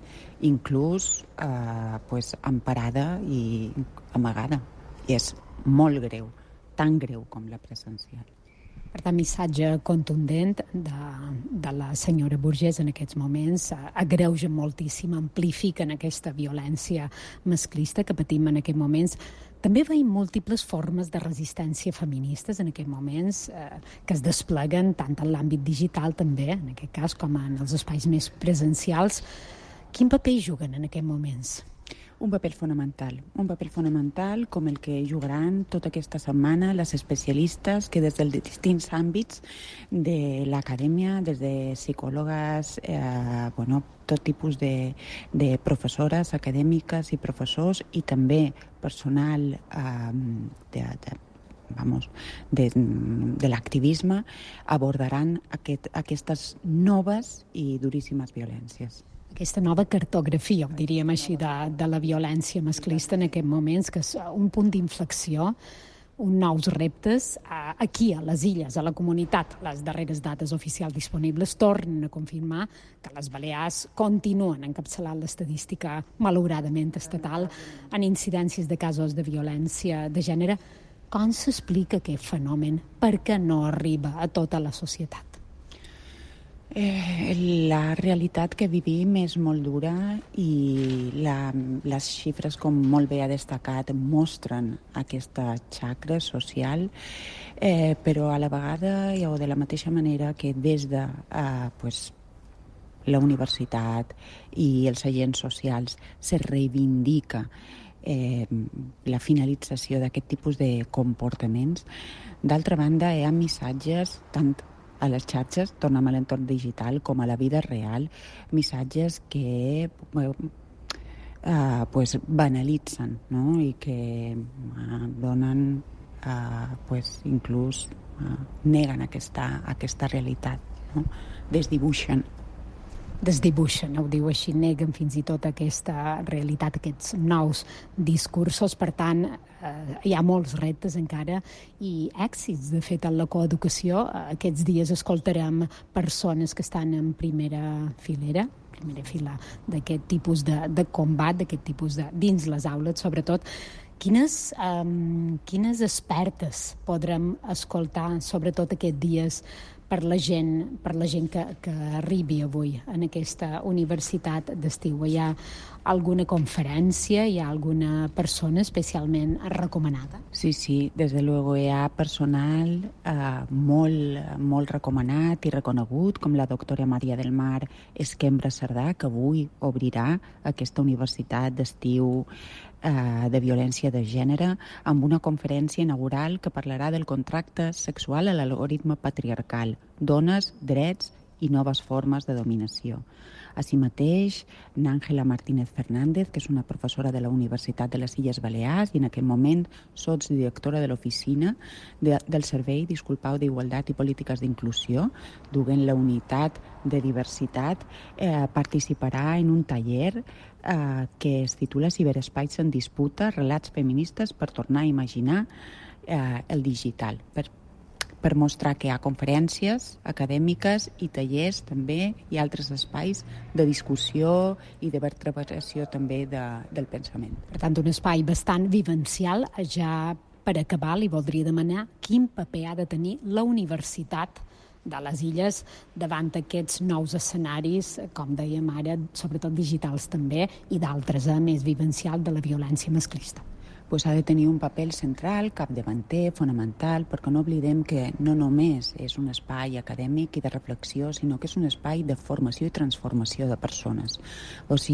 inclús eh, pues, emparada i amagada. I és molt greu, tan greu com la presencial. Per tant, missatge contundent de, de la senyora Burgès en aquests moments, agreugen moltíssim, amplifiquen aquesta violència masclista que patim en aquests moments. També veiem múltiples formes de resistència feministes en aquests moments eh, que es despleguen tant en l'àmbit digital també, en aquest cas, com en els espais més presencials. Quin paper hi juguen en aquests moments? Un paper fonamental, un paper fonamental com el que jugaran tota aquesta setmana les especialistes que des dels distints àmbits de l'acadèmia, des de psicòlogues, eh, bueno, tot tipus de, de professores acadèmiques i professors i també personal eh, de, de vamos, de, de l'activisme abordaran aquest, aquestes noves i duríssimes violències. Aquesta nova cartografia, diríem així, de, de la violència masclista en aquests moments, que és un punt d'inflexió, uns nous reptes. Aquí, a les illes, a la comunitat, les darreres dates oficials disponibles tornen a confirmar que les Balears continuen encapçalant l'estadística, malauradament estatal, en incidències de casos de violència de gènere. Com s'explica aquest fenomen? Per què no arriba a tota la societat? Eh, la realitat que vivim és molt dura i la, les xifres, com molt bé ha destacat, mostren aquesta xacra social, eh, però a la vegada o de la mateixa manera que des de eh, pues, la universitat i els agents socials se reivindica eh, la finalització d'aquest tipus de comportaments, d'altra banda hi ha missatges tant a les xarxes, tornem a l'entorn digital, com a la vida real, missatges que eh, pues, banalitzen, no? I que eh, donen, eh, pues, inclús eh, neguen aquesta, aquesta realitat, no? Desdibuixen. Desdibuixen, ho diu així, neguen fins i tot aquesta realitat, aquests nous discursos. Per tant, eh, hi ha molts reptes encara i èxits. De fet, en la coeducació, aquests dies escoltarem persones que estan en primera filera, primera fila d'aquest tipus de, de combat, d'aquest tipus de, dins les aules, sobretot. Quines, um, quines expertes podrem escoltar, sobretot aquests dies, per la gent, per la gent que, que arribi avui en aquesta universitat d'estiu? Hi ha alguna conferència, hi ha alguna persona especialment recomanada? Sí, sí, des de luego hi ha personal eh, molt, molt recomanat i reconegut, com la doctora Maria del Mar Esquembra Cerdà, que avui obrirà aquesta universitat d'estiu de violència de gènere amb una conferència inaugural que parlarà del contracte sexual a l'algoritme patriarcal, dones, drets i noves formes de dominació. Així mateix, n'Àngela Martínez Fernández, que és una professora de la Universitat de les Illes Balears i en aquest moment sotsdirectora de l'oficina de, del Servei, disculpau, d'Igualtat i Polítiques d'Inclusió, duent la unitat de diversitat, eh, participarà en un taller eh, que es titula Ciberespais en disputa, relats feministes per tornar a imaginar eh, el digital, per per mostrar que hi ha conferències acadèmiques i tallers també i altres espais de discussió i de vertebració també de, del pensament. Per tant, un espai bastant vivencial. Ja per acabar li voldria demanar quin paper ha de tenir la universitat de les Illes davant aquests nous escenaris, com dèiem ara, sobretot digitals també, i d'altres, a més vivencial de la violència masclista. Pues ha de tenir un paper central, capdavanter, fonamental, perquè no oblidem que no només és un espai acadèmic i de reflexió, sinó que és un espai de formació i transformació de persones. O sigui,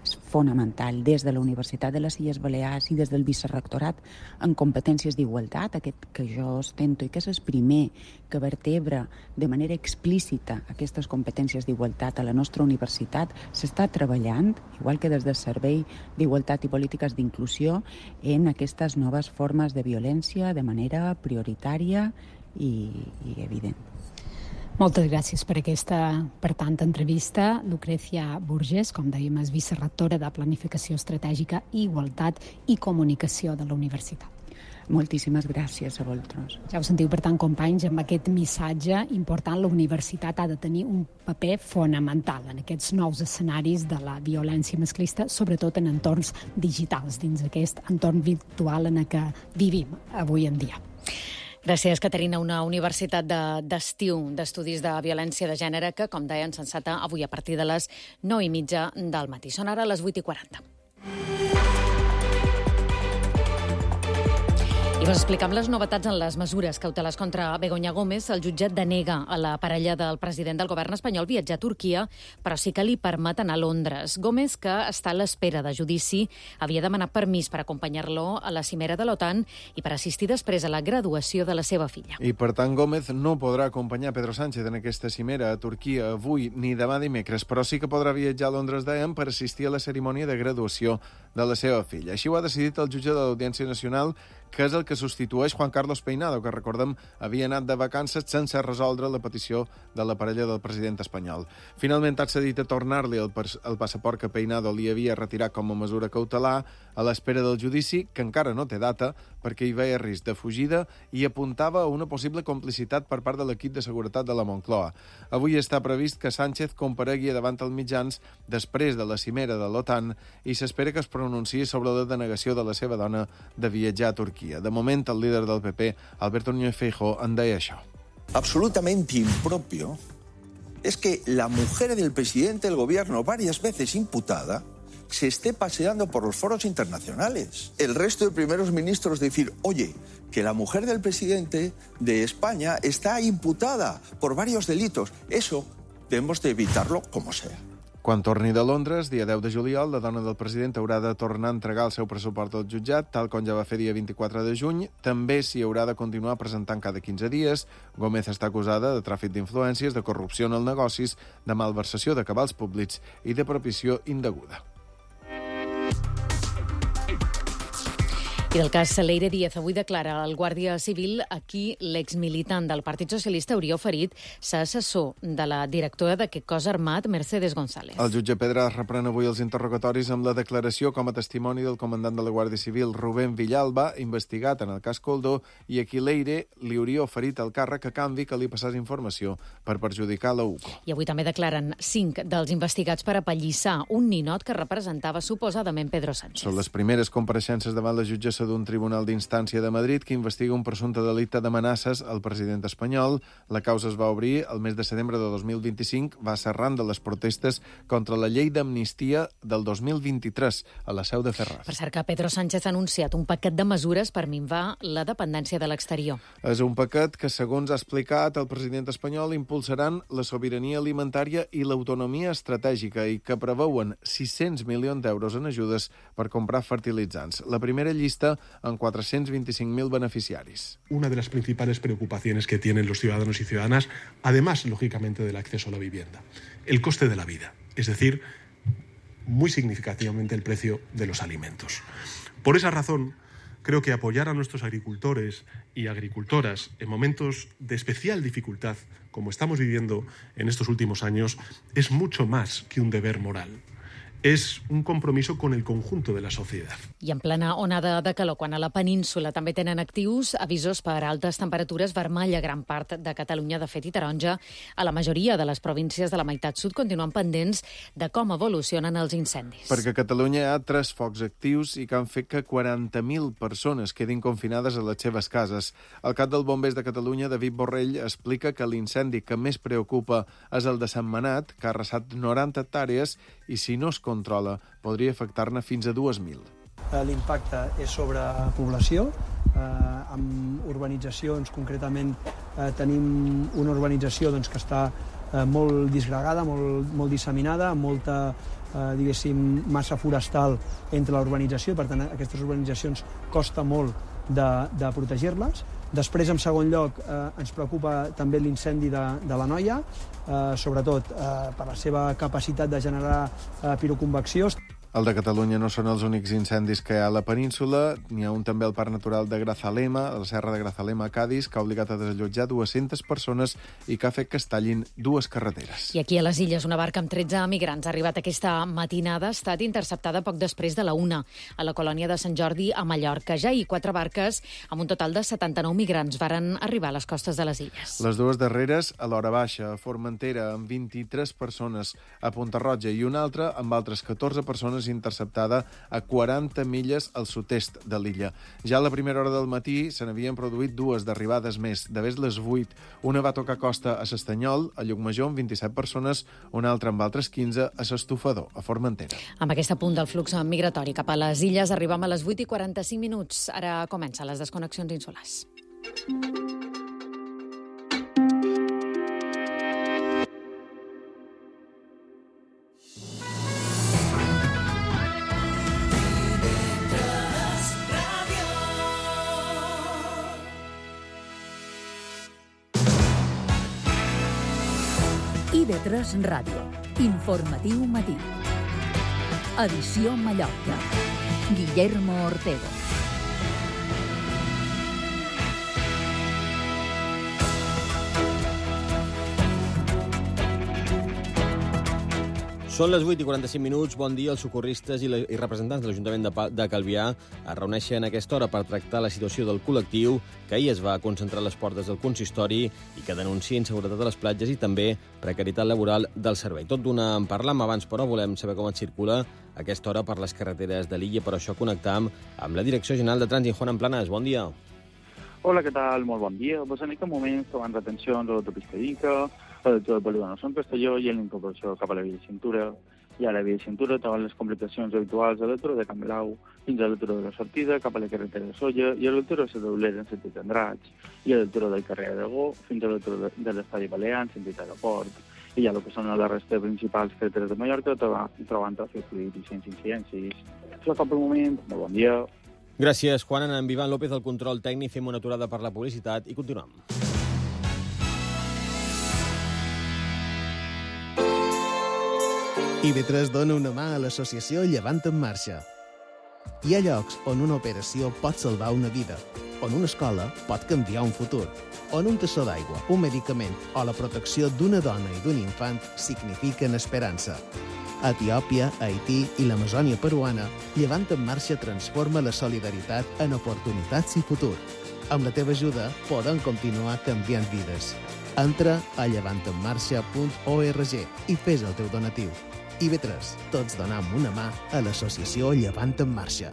és fonamental des de la Universitat de les Illes Balears i des del Vicerrectorat en competències d'igualtat, aquest que jo ostento i que és el primer que vertebra de manera explícita aquestes competències d'igualtat a la nostra universitat. S'està treballant, igual que des del Servei d'Igualtat i Polítiques d'Inclusió, en aquestes noves formes de violència de manera prioritària i, i evident. Moltes gràcies per aquesta, per tant, entrevista. Lucrecia Burgés, com dèiem, és vicerrectora de Planificació Estratègica, Igualtat i Comunicació de la Universitat. Moltíssimes gràcies a vosaltres. Ja ho sentiu, per tant, companys, amb aquest missatge important, la universitat ha de tenir un paper fonamental en aquests nous escenaris de la violència masclista, sobretot en entorns digitals, dins aquest entorn virtual en el que vivim avui en dia. Gràcies, Caterina. Una universitat d'estiu de, d'estudis de violència de gènere que, com deien, s'enceta avui a partir de les nou i mitja del matí. Són ara les vuit i quaranta. I vos expliquem les novetats en les mesures cautelars contra Begoña Gómez. El jutjat denega a la parella del president del govern espanyol viatjar a Turquia, però sí que li permet anar a Londres. Gómez, que està a l'espera de judici, havia demanat permís per acompanyar-lo a la cimera de l'OTAN i per assistir després a la graduació de la seva filla. I, per tant, Gómez no podrà acompanyar Pedro Sánchez en aquesta cimera a Turquia avui ni demà dimecres, però sí que podrà viatjar a Londres, dèiem, per assistir a la cerimònia de graduació de la seva filla. Així ho ha decidit el jutge de l'Audiència Nacional, que és el que substitueix Juan Carlos Peinado, que, recordem, havia anat de vacances sense resoldre la petició de la parella del president espanyol. Finalment ha cedit a tornar-li el, el passaport que Peinado li havia retirat com a mesura cautelar a l'espera del judici, que encara no té data, perquè hi veia risc de fugida i apuntava a una possible complicitat per part de l'equip de seguretat de la Moncloa. Avui està previst que Sánchez comparegui davant els mitjans després de la cimera de l'OTAN i s'espera que es pronunciï sobre la denegació de la seva dona de viatjar a Turquia. De moment, el líder del P P, Alberto Núñez Feijóo, en deia això. Absolutamente impropio es que la mujer del presidente del gobierno, varias veces imputada, se esté paseando por los foros internacionales. El resto de primeros ministros decir, oye, que la mujer del presidente de España está imputada por varios delitos. Eso debemos de evitarlo como sea. Quan torni de Londres, dia deu de juliol, la dona del president haurà de tornar a entregar el seu passaport al jutjat, tal com ja va fer dia vint-i-quatre de juny. També s'hi haurà de continuar presentant cada quinze dies. Gómez està acusada de tràfic d'influències, de corrupció en els negocis, de malversació de cabals públics i de propiciació indeguda. I del cas Leire Díaz, avui declara el Guàrdia Civil a qui l'exmilitant del Partit Socialista hauria oferit ser assessor de la directora d'aquest cos armat, Mercedes González. El jutge Pedras reprèn avui els interrogatoris amb la declaració com a testimoni del comandant de la Guàrdia Civil, Rubén Villalba, investigat en el cas Coldo, i a qui Leire li hauria oferit el càrrec a canvi que li passés informació per perjudicar la U C O. I avui també declaren cinc dels investigats per apallissar un ninot que representava suposadament Pedro Sánchez. Són les primeres compareixences davant la jutgessa d'un tribunal d'instància de Madrid que investiga un presumpte delicte d'amenaces al president espanyol. La causa es va obrir el mes de setembre de dos mil vint-i-cinc, va ser arran de les protestes contra la llei d'amnistia del dos mil vint-i-tres a la seu de Ferraz. Per cert, que Pedro Sánchez ha anunciat un paquet de mesures per minvar la dependència de l'exterior. És un paquet que, segons ha explicat el president espanyol, impulsaran la sobirania alimentària i l'autonomia estratègica i que preveuen sis-cents milions d'euros en ajudes per comprar fertilitzants. La primera llista en cuatrocientos veinticinco mil beneficiaris. Una de las principales preocupaciones que tienen los ciudadanos y ciudadanas, además, lógicamente, del acceso a la vivienda, el coste de la vida, es decir, muy significativamente el precio de los alimentos. Por esa razón, creo que apoyar a nuestros agricultores y agricultoras en momentos de especial dificultad, como estamos viviendo en estos últimos años, es mucho más que un deber moral. És un compromís con el conjunto de la societat. I en plena onada de calor, quan a la península també tenen actius avisos per altes temperatures, vermella gran part de Catalunya, de fet, i taronja a la majoria de les províncies de la meitat sud, continuen pendents de com evolucionen els incendis. Perquè a Catalunya hi ha tres focs actius i que han fet que quaranta mil persones quedin confinades a les seves cases. El cap dels bombers de Catalunya, David Borrell, explica que l'incendi que més preocupa és el de Sentmenat, que ha arrasat noranta hectàrees i, si no es controla, podria afectar-ne fins a dues mil. L'impacte és sobre població, eh, amb urbanitzacions, concretament eh, tenim una urbanització doncs, que està eh, molt disgregada, molt, molt disseminada, amb molta eh, diguéssim, massa forestal entre la urbanització, per tant, aquestes urbanitzacions costa molt de, de protegir-les. Després, en segon lloc, eh, ens preocupa també l'incendi de, de l'Anoia, eh, sobretot eh, per la seva capacitat de generar eh, piroconvecció. El de Catalunya no són els únics incendis que hi ha a la península. N'hi ha un també al Parc Natural de Grazalema, a la serra de Grazalema, a Cádiz, que ha obligat a desallotjar dues-centes persones i que ha fet que es tallin dues carreteres. I aquí a les Illes, una barca amb tretze migrants ha arribat aquesta matinada, ha estat interceptada poc després de la una, a la colònia de Sant Jordi, a Mallorca. Ja i quatre barques, amb un total de setanta-nou migrants, varen arribar a les costes de les Illes. Les dues darreres, a l'Hora Baixa, a Formentera, amb vint-i-tres persones, a Pontarroja, i una altra amb altres catorze persones interceptada a quaranta milles al sud-est de l'illa. Ja a la primera hora del matí se n'havien produït dues d'arribades més. De vés les vuit, una va tocar costa a s'Estanyol, a Llucmajor, amb vint-i-set persones, una altra amb altres quinze a s'Estufador, a Formentera. Amb aquest punt del flux migratori cap a les Illes arribam a les vuit i quaranta-cinc minuts. Ara comencen les desconnexions insulars. I V tres Ràdio. Informatiu matí. Edició Mallorca. Guillermo Ortego. Són les vuit i quaranta-cinc minuts. Bon dia. Els socorristes i, la, i representants de l'Ajuntament de, de Calvià es reuneixen a aquesta hora per tractar la situació del col·lectiu que ahir es va concentrar a les portes del consistori i que denuncia inseguretat a les platges i també precarietat laboral del servei. Tot d'una en parlam abans, però volem saber com et circula a aquesta hora per les carreteres de l'illa. Per això connectam amb la Direcció General de Trànsit, Juan Planas. Bon dia. Hola, què tal? Molt bon dia. Pues en aquest moment trobant retencions a l'autopista Inca, a l'autor de Polígono Sant Castelló i en l'incorporació cap a la via de cintura. I a la via de cintura troben les complicacions habituals a l'autor de Camelau fins a l'autor de la sortida, cap a la carretera de Solla i a l'autor de la Doblera en sentit Andratx i a l'autor del carrer Aragó fins a l'autor de, de l'Estadi Balear en sentit aeroport. I ja el que són la resta de principals carreteres de Mallorca trobant tràfic fluid i sense incidències. Això cap al moment. Molt bon dia. Gràcies, Juan. En Vivan López, el control tècnic, fem una aturada per la publicitat i continuem. I V tres dona una mà a l'associació Llevant en Marxa. Hi ha llocs on una operació pot salvar una vida, on una escola pot canviar un futur, on un tassó d'aigua, un medicament o la protecció d'una dona i d'un infant signifiquen esperança. A Etiòpia, Haití i l'Amazònia peruana, Llevant en Marxa transforma la solidaritat en oportunitats i futur. Amb la teva ajuda podem continuar canviant vides. Entra a llevant en marxa punt org i fes el teu donatiu. I V tres, tots donem una mà a l'associació Llevant en Marxa.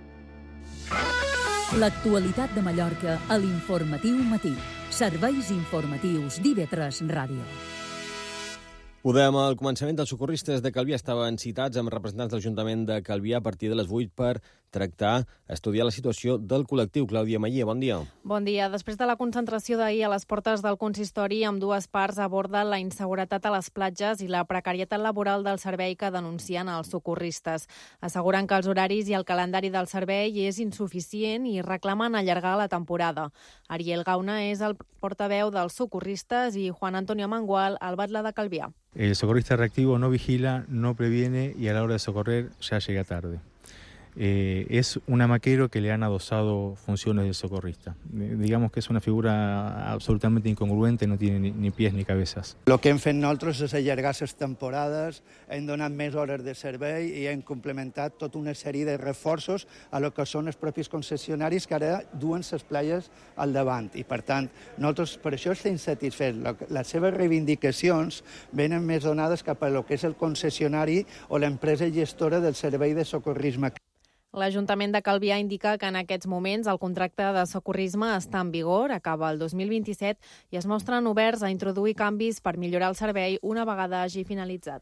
L'actualitat de Mallorca a l'Informatiu Matí. Serveis informatius d'I V tres Ràdio. Ho dèiem al començament, els socorristes de Calvià estaven citats amb representants de l'Ajuntament de Calvià a partir de les vuit per tractar, estudiar la situació del col·lectiu. Clàudia Maier, bon dia. Bon dia. Després de la concentració d'ahir a les portes del consistori, amb dues parts aborden la inseguretat a les platges i la precarietat laboral del servei que denuncien els socorristes. Asseguren que els horaris i el calendari del servei és insuficient i reclamen allargar la temporada. Ariel Gauna és el portaveu dels socorristes i Juan Antonio Mangual, el batlle de Calvià. El socorrista reactivo no vigila, no previene y a la hora de socorrer ya llega tarde. Eh, es un amaquero que le han adosado funciones de socorrista. Eh, digamos que es una figura absolutamente incongruente, no tiene ni, ni pies ni cabezas. El que hem fet nosaltres és allargar les temporades, hem donat més hores de servei i hem complementat tota una sèrie de reforços a lo que són els propis concessionaris que ara duen les platges al davant. I, per tant, nosaltres per això estem satisfets. Les seves reivindicacions venen més donades cap a lo que és el concessionari o l'empresa gestora del servei de socorrisme. L'Ajuntament de Calvià indica que en aquests moments el contracte de socorrisme està en vigor, acaba el dos mil vint-i-set i es mostren oberts a introduir canvis per millorar el servei una vegada hagi finalitzat.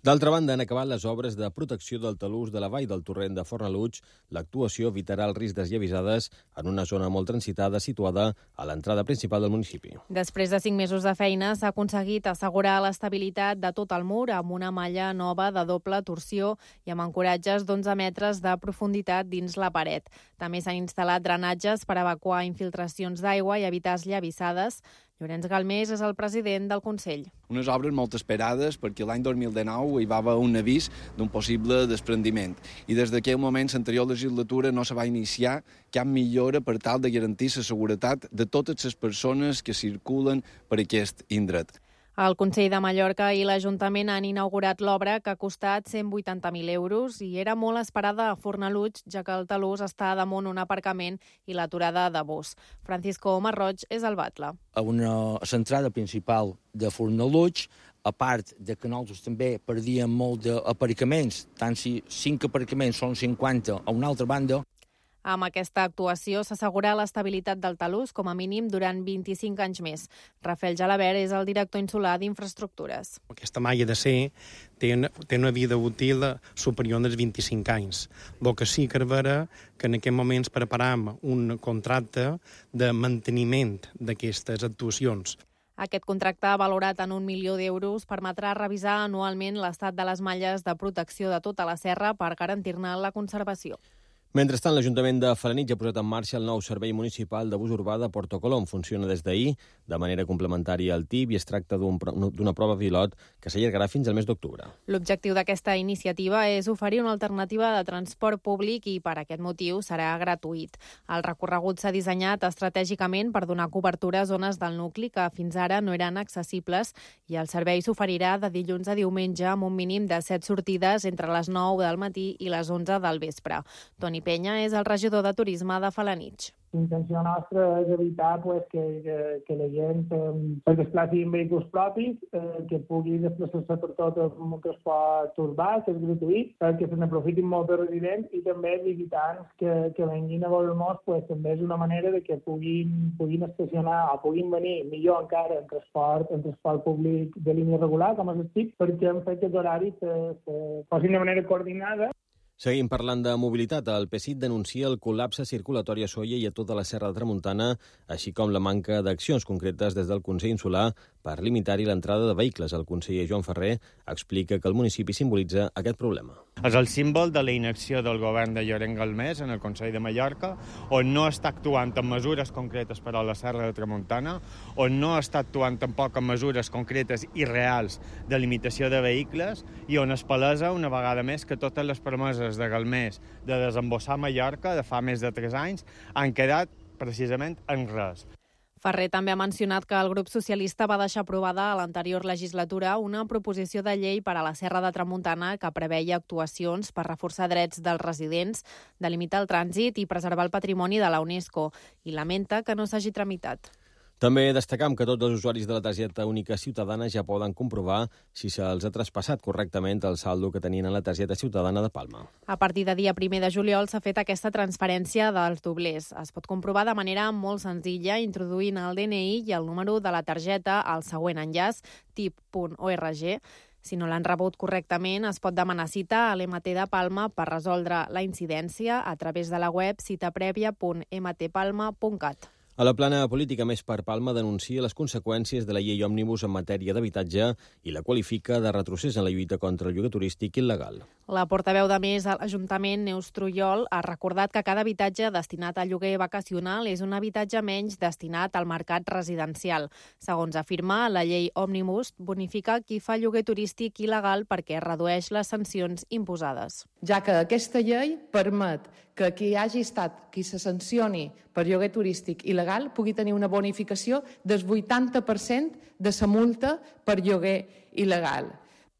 D'altra banda, han acabat les obres de protecció del talús de la vall del torrent de Fornalutx. L'actuació evitarà el risc desllavissades en una zona molt transitada situada a l'entrada principal del municipi. Després de cinc mesos de feina, s'ha aconseguit assegurar l'estabilitat de tot el mur amb una malla nova de doble torsió i amb ancoratges d'onze metres de profunditat dins la paret. També s'han instal·lat drenatges per evacuar infiltracions d'aigua i evitar esllavissades. Llorenç Galmés és el president del Consell. Unes obres molt esperades perquè l'any dos mil dinou hi va haver un avís d'un possible desprendiment i des d'aquell moment l'anterior legislatura no se va iniciar cap millora per tal de garantir la seguretat de totes les persones que circulen per aquest indret. El Consell de Mallorca i l'Ajuntament han inaugurat l'obra que ha costat cent vuitanta mil euros i era molt esperada a Fornalutx, ja que el talús està damunt un aparcament i l'aturada de bus. Francisco Marroig és el batlle. A una centrada principal de Fornalutx, a part de que nosaltres també perdíem molt d'aparcaments, tant si cinc aparcaments són cinquanta a una altra banda. Amb aquesta actuació s'assegura l'estabilitat del talús com a mínim durant vint-i-cinc anys més. Rafael Jalabert és el director insular d'Infraestructures. Aquesta malla d'acer té, té una vida útil superior als vint-i-cinc anys. El que sí que és vera que en aquest moment preparam un contracte de manteniment d'aquestes actuacions. Aquest contracte, valorat en un milió d'euros, permetrà revisar anualment l'estat de les malles de protecció de tota la serra per garantir-ne la conservació. Mentrestant, l'Ajuntament de Felanitx ha posat en marxa el nou servei municipal de bus urbà de Porto Colom. Funciona des d'ahir de manera complementària al T I B i es tracta d'una prova pilot que s'allargarà fins al mes d'octubre. L'objectiu d'aquesta iniciativa és oferir una alternativa de transport públic i per aquest motiu serà gratuït. El recorregut s'ha dissenyat estratègicament per donar cobertura a zones del nucli que fins ara no eren accessibles i el servei s'oferirà de dilluns a diumenge amb un mínim de set sortides entre les nou del matí i les onze del vespre. Toni Penya és el regidor de Turisme de Felanitx. L'intenció nostra és evitar pues, que, que, que la gent eh, es desplaci en vehicles propis, eh, que pugui desplaçar-se per tot el transport urbà, que és gratuït, eh, que se n'aprofitin molt de residents i també visitants que, que venguin a veure-nos, pues, també és una manera de que puguin, puguin estacionar o puguin venir millor encara en transport, en transport públic de línia regular, com és el T I P, perquè hem fet que els horaris se, se posin de manera coordinada. Seguim parlant de mobilitat. El P S I T denuncia el col·lapse circulatori a Sóller i a tota la Serra de Tramuntana, així com la manca d'accions concretes des del Consell Insular per limitar-hi l'entrada de vehicles. El conseller Joan Ferrer explica que el municipi simbolitza aquest problema. És el símbol de la inacció del govern de Llorenç Galmés en el Consell de Mallorca, on no està actuant en mesures concretes per a la Serra de Tramuntana, on no està actuant tampoc en mesures concretes i reals de limitació de vehicles i on es palesa una vegada més que totes les promeses de Galmés de desembossar Mallorca de fa més de tres anys han quedat precisament en res. Ferrer també ha mencionat que el grup socialista va deixar aprovada a l'anterior legislatura una proposició de llei per a la Serra de Tramuntana que preveia actuacions per reforçar drets dels residents, delimitar el trànsit i preservar el patrimoni de la UNESCO, i lamenta que no s'hagi tramitat. També destacam que tots els usuaris de la targeta única ciutadana ja poden comprovar si se'ls ha traspassat correctament el saldo que tenien a la targeta ciutadana de Palma. A partir de dia primer de juliol s'ha fet aquesta transferència dels doblers. Es pot comprovar de manera molt senzilla introduint el D N I i el número de la targeta al següent enllaç tip punt org. Si no l'han rebut correctament, es pot demanar cita a l'M T de Palma per resoldre la incidència a través de la web citaprèvia punt m t palma punt cat. A la plana política, Més per Palma denuncia les conseqüències de la llei òmnibus en matèria d'habitatge i la qualifica de retrocés en la lluita contra el lloguer turístic il·legal. La portaveu de Més a l'Ajuntament, Neus Trujol, ha recordat que cada habitatge destinat a lloguer vacacional és un habitatge menys destinat al mercat residencial. Segons afirma, la llei òmnibus bonifica qui fa lloguer turístic il·legal perquè redueix les sancions imposades. Ja que aquesta llei permet que qui hagi estat, qui se sancioni per lloguer turístic il·legal pugui tenir una bonificació del vuitanta per cent de la multa per lloguer il·legal.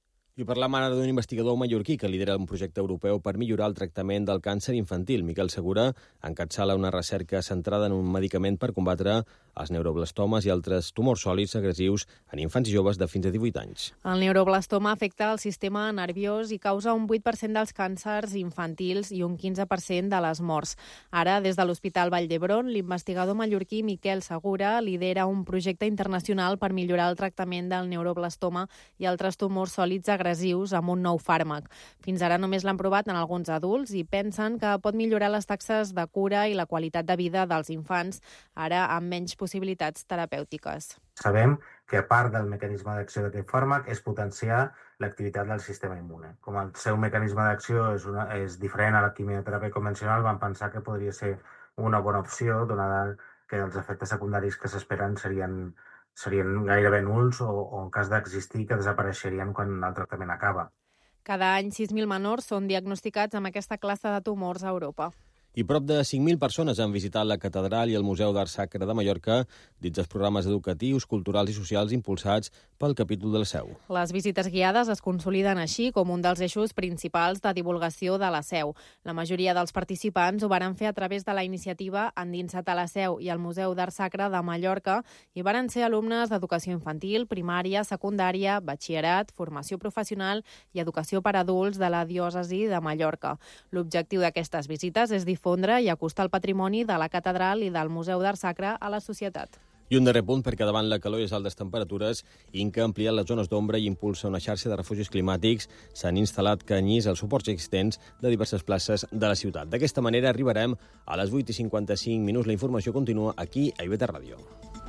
I parlam ara d'un investigador mallorquí que lidera un projecte europeu per millorar el tractament del càncer infantil. Miquel Segura encapçala una recerca centrada en un medicament per combatre els neuroblastomes i altres tumors sòlids agressius en infants i joves de fins a divuit anys. El neuroblastoma afecta el sistema nerviós i causa un vuit per cent dels càncers infantils i un quinze per cent de les morts. Ara, des de l'Hospital Vall d'Hebron, l'investigador mallorquí Miquel Segura lidera un projecte internacional per millorar el tractament del neuroblastoma i altres tumors sòlids agressius antidepressius amb un nou fàrmac. Fins ara només l'han provat en alguns adults i pensen que pot millorar les taxes de cura i la qualitat de vida dels infants, ara amb menys possibilitats terapèutiques. Sabem que a part del mecanisme d'acció d'aquest fàrmac és potenciar l'activitat del sistema immune. Com el seu mecanisme d'acció és, una, és diferent a la quimioteràpia convencional, vam pensar que podria ser una bona opció, donada que els efectes secundaris que s'esperen serien, serien gairebé nuls o, o en cas d'existir que desapareixerien quan el tractament acaba. Cada any sis mil menors són diagnosticats amb aquesta classe de tumors a Europa. I prop de cinc mil persones han visitat la Catedral i el Museu d'Art Sacre de Mallorca dins els programes educatius, culturals i socials impulsats pel capítol de la Seu. Les visites guiades es consoliden així com un dels eixos principals de divulgació de la Seu. La majoria dels participants ho varen fer a través de la iniciativa Endinsa't a la Seu i el Museu d'Art Sacre de Mallorca i varen ser alumnes d'educació infantil, primària, secundària, batxillerat, formació professional i educació per a adults de la diòcesi de Mallorca. L'objectiu d'aquestes visites és difondre i acostar el patrimoni de la catedral i del Museu d'Art Sacre a la societat. I un darrer punt, perquè davant la calor i les altes temperatures, Inca ha ampliat les zones d'ombra i impulsa una xarxa de refugis climàtics. S'han instal·lat canyís als suports existents de diverses places de la ciutat. D'aquesta manera arribarem a les vuit i cinquanta-cinc minuts. La informació continua aquí a I V T Ràdio.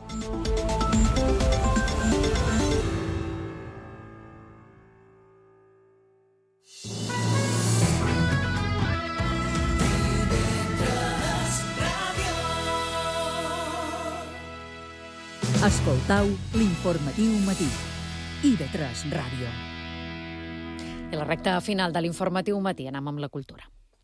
Escoltau l'informatiu matí. I V tres Ràdio. I la recta final de l'informatiu matí anem amb la cultura.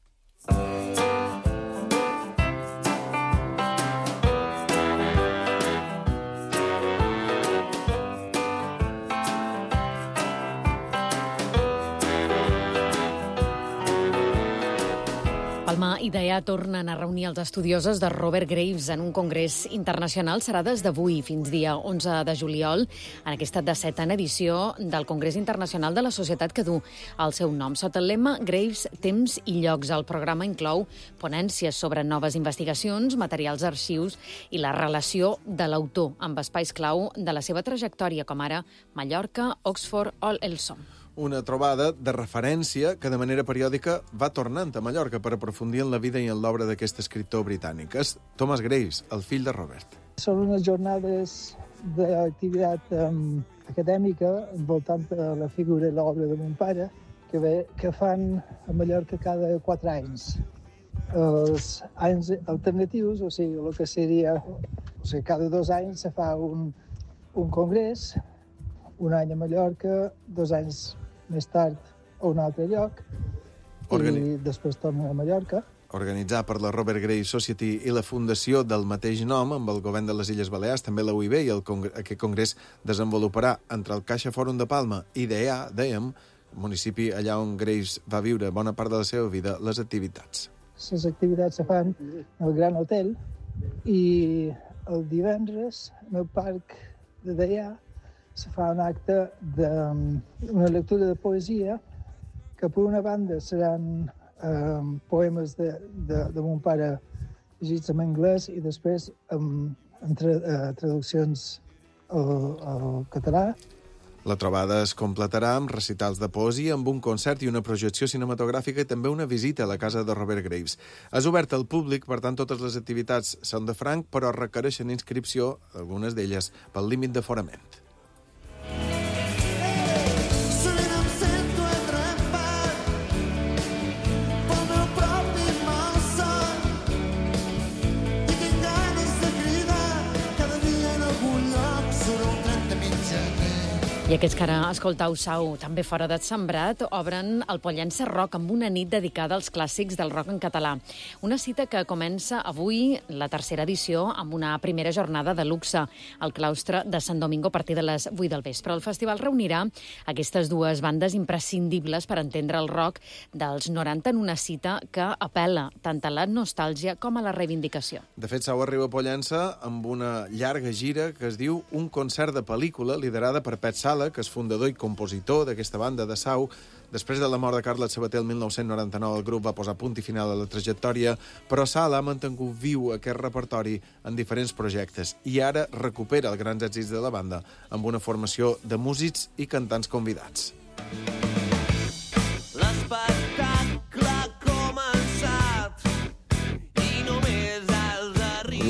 Palma i Deià tornen a reunir els estudiosos de Robert Graves en un congrés internacional. Serà des d'avui fins dia onze de juliol, en aquesta dessetena edició del Congrés Internacional de la Societat que du el seu nom. Sota el lema Graves, temps i llocs, el programa inclou ponències sobre noves investigacions, materials d'arxius i la relació de l'autor amb espais clau de la seva trajectòria, com ara Mallorca, Oxford o Elsom. Una trobada de referència que de manera periòdica va tornant a Mallorca per aprofundir en la vida i en l'obra d'aquest escriptor britànic. És Thomas Graves, el fill de Robert. Són unes jornades d'activitat um, acadèmica envoltant la figura i l'obra de mon pare que, ve, que fan a Mallorca cada quatre anys. Els anys alternatius, o sigui, el que seria... O sigui, cada dos anys se fa un, un congrés, un any a Mallorca, dos anys més tard a un altre lloc, Organi... i després tornen a Mallorca. Organitzat per la Robert Graves Society i la fundació del mateix nom amb el govern de les Illes Balears, també la U I B, i el congre... aquest congrés desenvoluparà entre el Caixa Fòrum de Palma i Deià, dèiem, municipi allà on Graves va viure bona part de la seva vida, les activitats. Les activitats se fan al Gran Hotel i el divendres en el parc de Deià se fa un acte d'una lectura de poesia que per una banda seran eh, poemes de, de, de mon pare llegits en anglès i després amb, amb tra, eh, traduccions al, al català. La trobada es completarà amb recitals de poesia, amb un concert i una projecció cinematogràfica i també una visita a la casa de Robert Graves. És obert al públic, per tant totes les activitats són de franc, però requereixen inscripció, algunes d'elles, pel límit d'aforament. I aquests que ara escoltau sau, també fora de Sembrat, obren el Pollença Rock amb una nit dedicada als clàssics del rock en català. Una cita que comença avui, la tercera edició, amb una primera jornada de luxe al claustre de Sant Domingo a partir de les vuit del vespre. El festival reunirà aquestes dues bandes imprescindibles per entendre el rock dels noranta en una cita que apel·la tant a la nostàlgia com a la reivindicació. De fet, sau arriba a Pollença amb una llarga gira que es diu Un concert de pel·lícula, liderada per Pet Sala, que és fundador i compositor d'aquesta banda de Sau. Després de la mort de Carles Sabater el mil nou-cents noranta-nou, el grup va posar punt i final a la trajectòria, però Sala ha mantingut viu aquest repertori en diferents projectes i ara recupera els grans èxits de la banda amb una formació de músics i cantants convidats.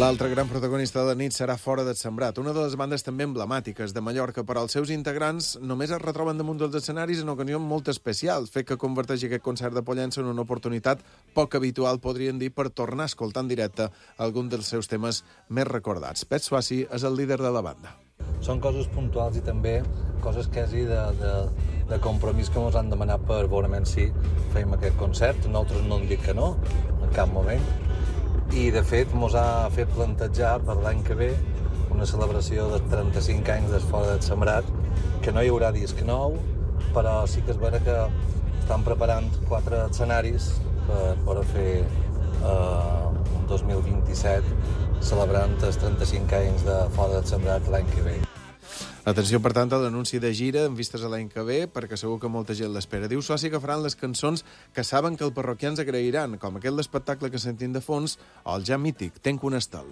L'altre gran protagonista de la nit serà Fora del Sembrat, una de les bandes també emblemàtiques de Mallorca, però els seus integrants només es retroben damunt dels escenaris en ocasions molt especials, fet que converteix aquest concert de Pollença en una oportunitat poc habitual, podríem dir, per tornar a escoltar en directe algun dels seus temes més recordats. Pet Swassi és el líder de la banda. Són coses puntuals i també coses quasi de, de, de compromís que ens han demanat per veure si fem aquest concert. Nosaltres no hem dit que no, en cap moment. I, de fet, ens ha fet plantejar per l'any que ve una celebració de trenta-cinc anys des Fora del Sembrat, que no hi haurà disc nou, però sí que és vera que estan preparant quatre escenaris per poder fer eh, un dos mil vint-i-set celebrant els trenta-cinc anys de Fora del Sembrat l'any que ve. Atenció, per tant, a l'anunci de gira en vistes a l'any que ve, perquè segur que molta gent l'espera. Diu Swassi que faran les cançons que saben que els parroquians agrairan, com aquest l'espectacle que sentim de fons, o el ja mític Tenc un estel.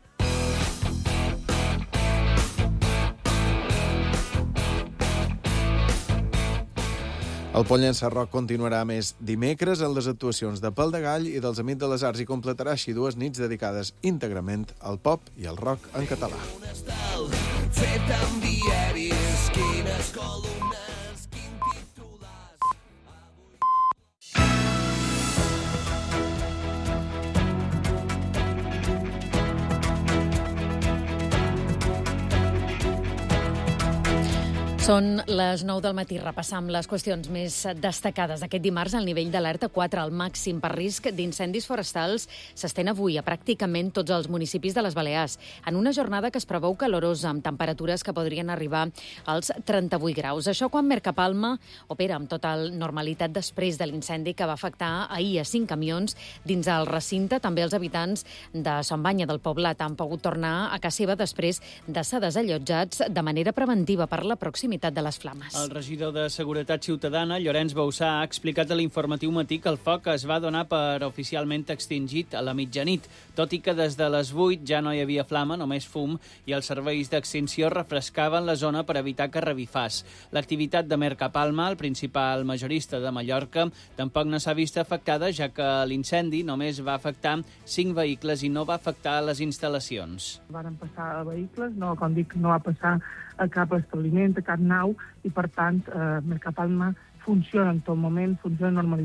El Pollença Rock continuarà més dimecres en les actuacions de Pel de Gall i dels Amics de les Arts i completarà així dues nits dedicades íntegrament al pop i al rock en català. Fet amb diaris, quines columnes, quin titulars... Són les nou del matí. Repassam les qüestions més destacades d'aquest dimarts. El nivell d'alerta quatre, el màxim per risc d'incendis forestals, s'estén avui a pràcticament tots els municipis de les Balears, en una jornada que es preveu calorosa, amb temperatures que podrien arribar als trenta-vuit graus. Això quan Mercapalma opera amb total normalitat després de l'incendi que va afectar ahir a cinc camions dins el recinte. També els habitants de Son Banya del Poblat han pogut tornar a casa seva després de ser desallotjats de manera preventiva per la proximitat de les flames. El regidor de Seguretat Ciutadana, Llorenç Bausà, ha explicat a l'informatiu matí que el foc es va donar per oficialment extingit a la mitjanit, tot i que des de les vuit ja no hi havia flama, només fum, i els serveis d'extinció refrescaven la zona per evitar que revifàs. L'activitat de Mercapalma, el principal majorista de Mallorca, tampoc no s'ha vist afectada, ja que l'incendi només va afectar cinc vehicles i no va afectar les instal·lacions. Varen passar a vehicles, no, com dic, no va passar a cap establiment, a cap nau, i per tant, eh, Mercapalma funciona en tot moment, funciona normalitzat.